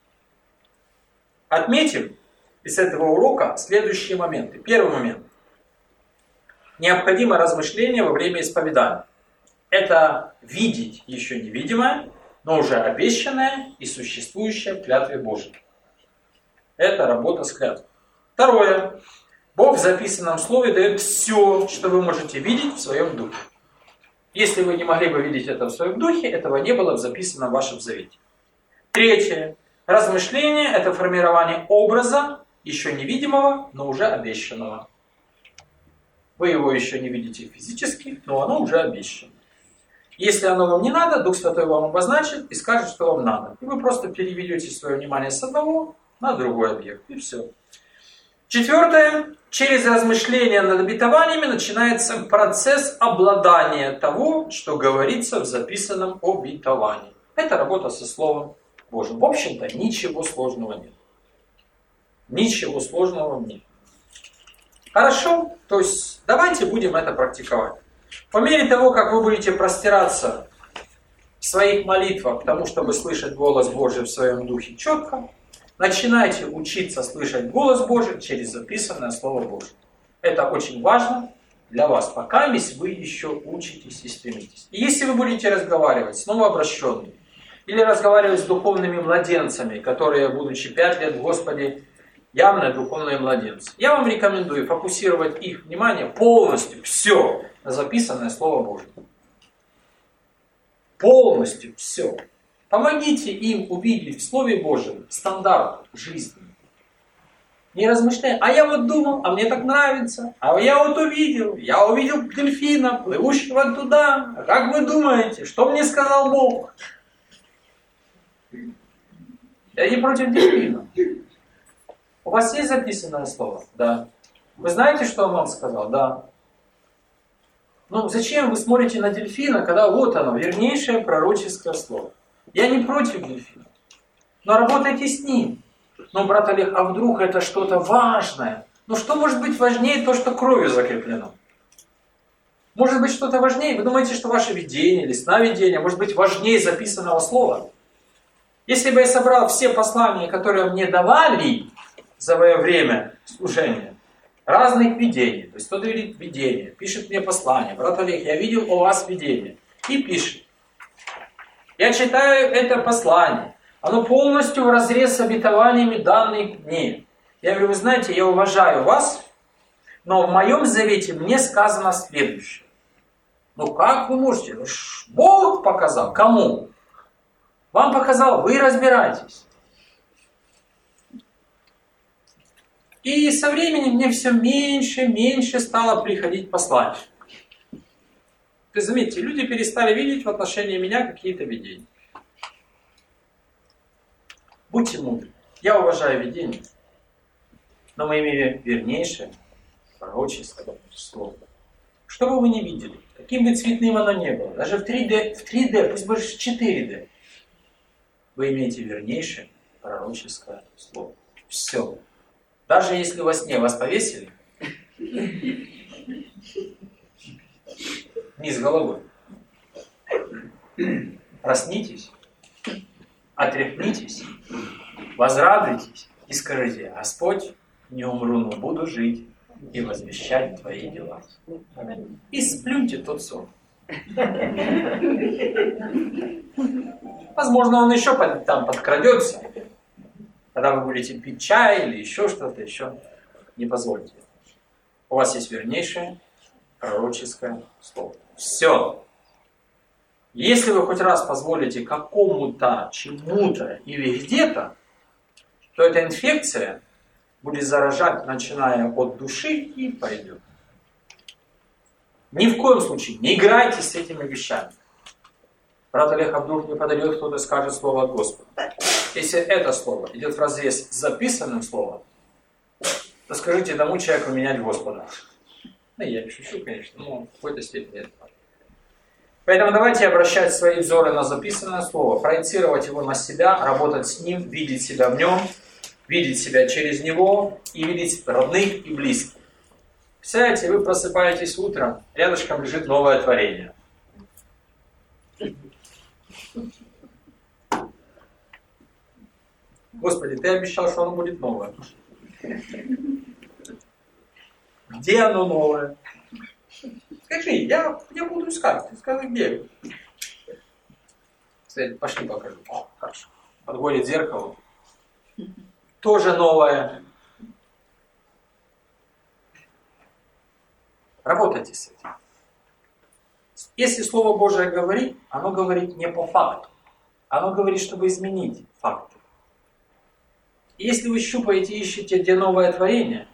Отметим из этого урока следующие моменты. Первый момент. Необходимо размышление во время исповедания. Это видеть еще невидимое, но уже обещанное и существующее в клятве Божьей. Это работа с клятвой. Второе. Бог в записанном слове дает все, что вы можете видеть в своем духе. Если вы не могли бы видеть это в своем духе, этого не было в записанном в вашем завете. Третье. Размышление – это формирование образа, еще невидимого, но уже обещанного. Вы его еще не видите физически, но оно уже обещано. Если оно вам не надо, Дух Святой вам обозначит и скажет, что вам надо. И вы просто переведете свое внимание с одного на другой объект. И все. Четвертое. Через размышления над обетованиями начинается процесс обладания того, что говорится в записанном обетовании. Это работа со Словом Божьим. В общем-то, ничего сложного нет. Ничего сложного нет. Хорошо? То есть давайте будем это практиковать. По мере того, как вы будете простираться в своих молитвах к тому, чтобы слышать голос Божий в своем духе четко, начинайте учиться слышать голос Божий через записанное Слово Божие. Это очень важно для вас, пока вы еще учитесь и стремитесь. И если вы будете разговаривать с новообращенными или разговаривать с духовными младенцами, которые, будучи 5 лет в Господе, явно духовные младенцы, я вам рекомендую фокусировать их внимание полностью, все, на записанное Слово Божие. Полностью все. Помогите им увидеть в Слове Божьем стандарт жизни. Не размышляй, а я вот думал, а мне так нравится, а я вот увидел дельфина, плывущего туда. А как вы думаете, что мне сказал Бог? Я не против дельфина. У вас есть записанное слово? Да. Вы знаете, что он вам сказал? Да. Ну зачем вы смотрите на дельфина, когда вот оно, вернейшее пророческое слово? Я не против дельфина, но работайте с ним. Но, брат Олег, а вдруг это что-то важное? Ну что может быть важнее то, что кровью закреплено? Может быть что-то важнее? Вы думаете, что ваше видение или сновидение может быть важнее записанного слова? Если бы я собрал все послания, которые мне давали за мое время служения, разных видений, то есть кто-то видит видение, пишет мне послание, брат Олег, я видел у вас видение, и пишет. Я читаю это послание. Оно полностью вразрез с обетованиями данных дней. Я говорю, вы знаете, я уважаю вас, но в моем завете мне сказано следующее. Ну как вы можете? Бог показал. Кому? Вам показал, вы разбираетесь. И со временем мне все меньше и меньше стало приходить послание. Вы заметьте, люди перестали видеть в отношении меня какие-то видения. Будьте мудры. Я уважаю видение, но мы имеем вернейшее пророческое слово. Что бы вы ни видели, каким бы цветным оно ни было, даже в 3D, пусть больше 4D, вы имеете вернейшее пророческое слово. Все. Даже если во сне вас повесили, вниз головой, проснитесь, отряхнитесь, возрадуйтесь и скажите: Господь, не умру, но буду жить и возвещать Твои дела. И сплюньте тот сон. Возможно, он еще там подкрадется, когда вы будете пить чай или еще что-то еще. Не позвольте. У вас есть вернейшее пророческое слово. Все. Если вы хоть раз позволите какому-то, чему-то или где-то, то эта инфекция будет заражать, начиная от души, и пойдет. Ни в коем случае не играйте с этими вещами. Брат Олег, а вдруг мне подойдет кто-то и скажет слово от Господа. Если это слово идет вразрез с записанным словом, то скажите тому человеку менять Господа. Ну, я шучу, конечно, но в какой-то степени это так. Поэтому давайте обращать свои взоры на записанное слово, проецировать его на себя, работать с ним, видеть себя в нем, видеть себя через него и видеть родных и близких. Представляете, вы просыпаетесь утром, рядышком лежит новое творение. Господи, Ты обещал, что оно будет новое. Где оно новое? Скажи, я буду искать. Ты скажи, где? Кстати, пошли покажу. О, хорошо. Подходит зеркало. Тоже новое. Работайте с этим. Если Слово Божие говорит, оно говорит не по факту. Оно говорит, чтобы изменить факты. И если вы щупаете, ищете, где новое творение,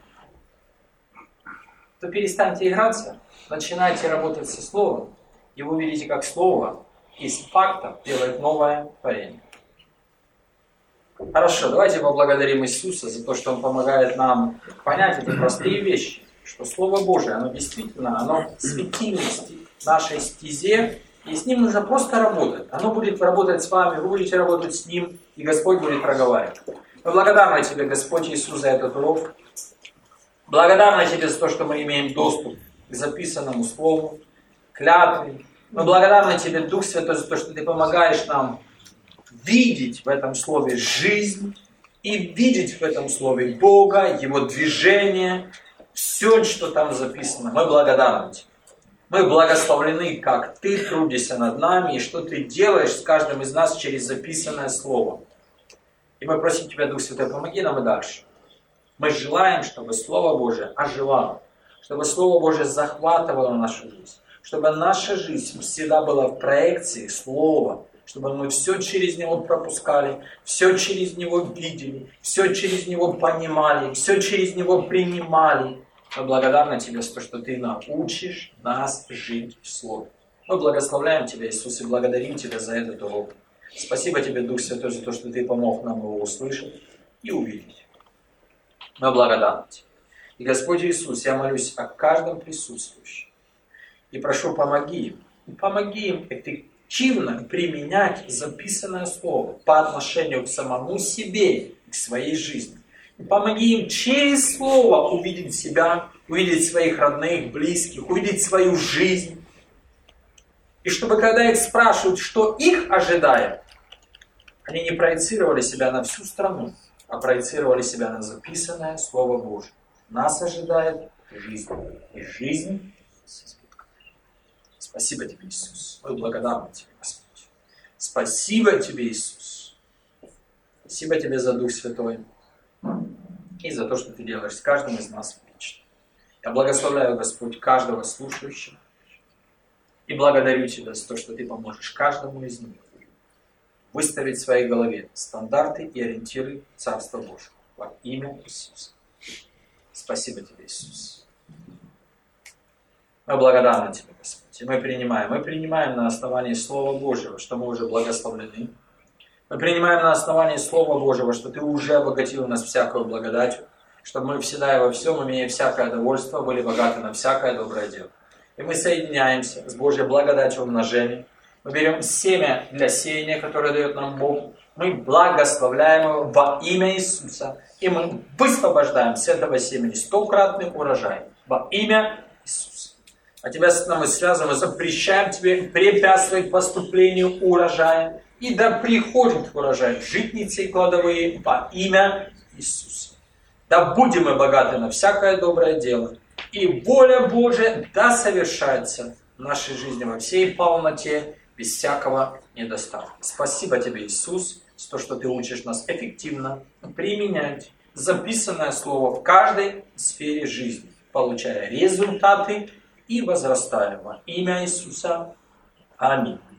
то перестаньте играться, начинайте работать со Словом, и вы увидите, как Слово из фактов делает новое творение. Хорошо, давайте поблагодарим Иисуса за то, что Он помогает нам понять эти простые вещи, что Слово Божие, оно действительно, оно светильность нашей стезе, и с ним нужно просто работать. Оно будет работать с вами, вы будете работать с ним, и Господь будет проговаривать. Мы благодарны Тебе, Господь Иисус, за этот урок. Благодарны Тебе за то, что мы имеем доступ к записанному Слову, клятве. Мы благодарны Тебе, Дух Святой, за то, что Ты помогаешь нам видеть в этом Слове жизнь и видеть в этом Слове Бога, Его движение, все, что там записано. Мы благодарны Тебе. Мы благословлены, как Ты трудишься над нами и что Ты делаешь с каждым из нас через записанное Слово. И мы просим Тебя, Дух Святой, помоги нам и дальше. Мы желаем, чтобы Слово Божие оживало, чтобы Слово Божие захватывало нашу жизнь, чтобы наша жизнь всегда была в проекции Слова, чтобы мы все через Него пропускали, все через Него видели, все через Него понимали, все через Него принимали. Мы благодарны Тебе за то, что Ты научишь нас жить в Слове. Мы благословляем Тебя, Иисус, и благодарим Тебя за этот урок. Спасибо Тебе, Дух Святой, за то, что Ты помог нам его услышать и увидеть. Мы благодарны Тебе. И, Господь Иисус, я молюсь о каждом присутствующем. И прошу, помоги им эффективно применять записанное Слово по отношению к самому себе и к своей жизни. И помоги им через Слово увидеть себя, увидеть своих родных, близких, увидеть свою жизнь. И чтобы, когда их спрашивают, что их ожидает, они не проецировали себя на всю страну, а проецировали себя на записанное Слово Божие. Нас ожидает жизнь. И жизнь с избытком. Спасибо Тебе, Иисус. Мы благодарны Тебе, Господь. Спасибо Тебе, Иисус. Спасибо Тебе за Дух Святой. И за то, что Ты делаешь с каждым из нас лично. Я благословляю, Господь, каждого слушающего. И благодарю Тебя за то, что Ты поможешь каждому из них выставить в своей голове стандарты и ориентиры Царства Божьего. Во имя Иисуса. Спасибо Тебе, Иисус. Мы благодарны Тебе, Господь. И мы принимаем на основании Слова Божьего, что мы уже благословлены. Мы принимаем на основании Слова Божьего, что Ты уже обогатил нас всякую благодатью, чтобы мы всегда и во всем, имея всякое довольство, были богаты на всякое доброе дело. И мы соединяемся с Божьей благодатью умножения. Мы берем семя для сеяния, которое дает нам Бог. Мы благословляем его во имя Иисуса. И мы высвобождаем с этого семени 100-кратный урожай во имя Иисуса. А Тебя с нами связываем, запрещаем Тебе препятствовать поступлению урожая. И да приходит урожай в житницы и кладовые во имя Иисуса. Да будем мы богаты на всякое доброе дело. И воля Божия да совершается в нашей жизни во всей полноте, без всякого недостатка. Спасибо Тебе, Иисус, за то, что Ты учишь нас эффективно применять записанное Слово в каждой сфере жизни, получая результаты и возрастая во имя Иисуса. Аминь.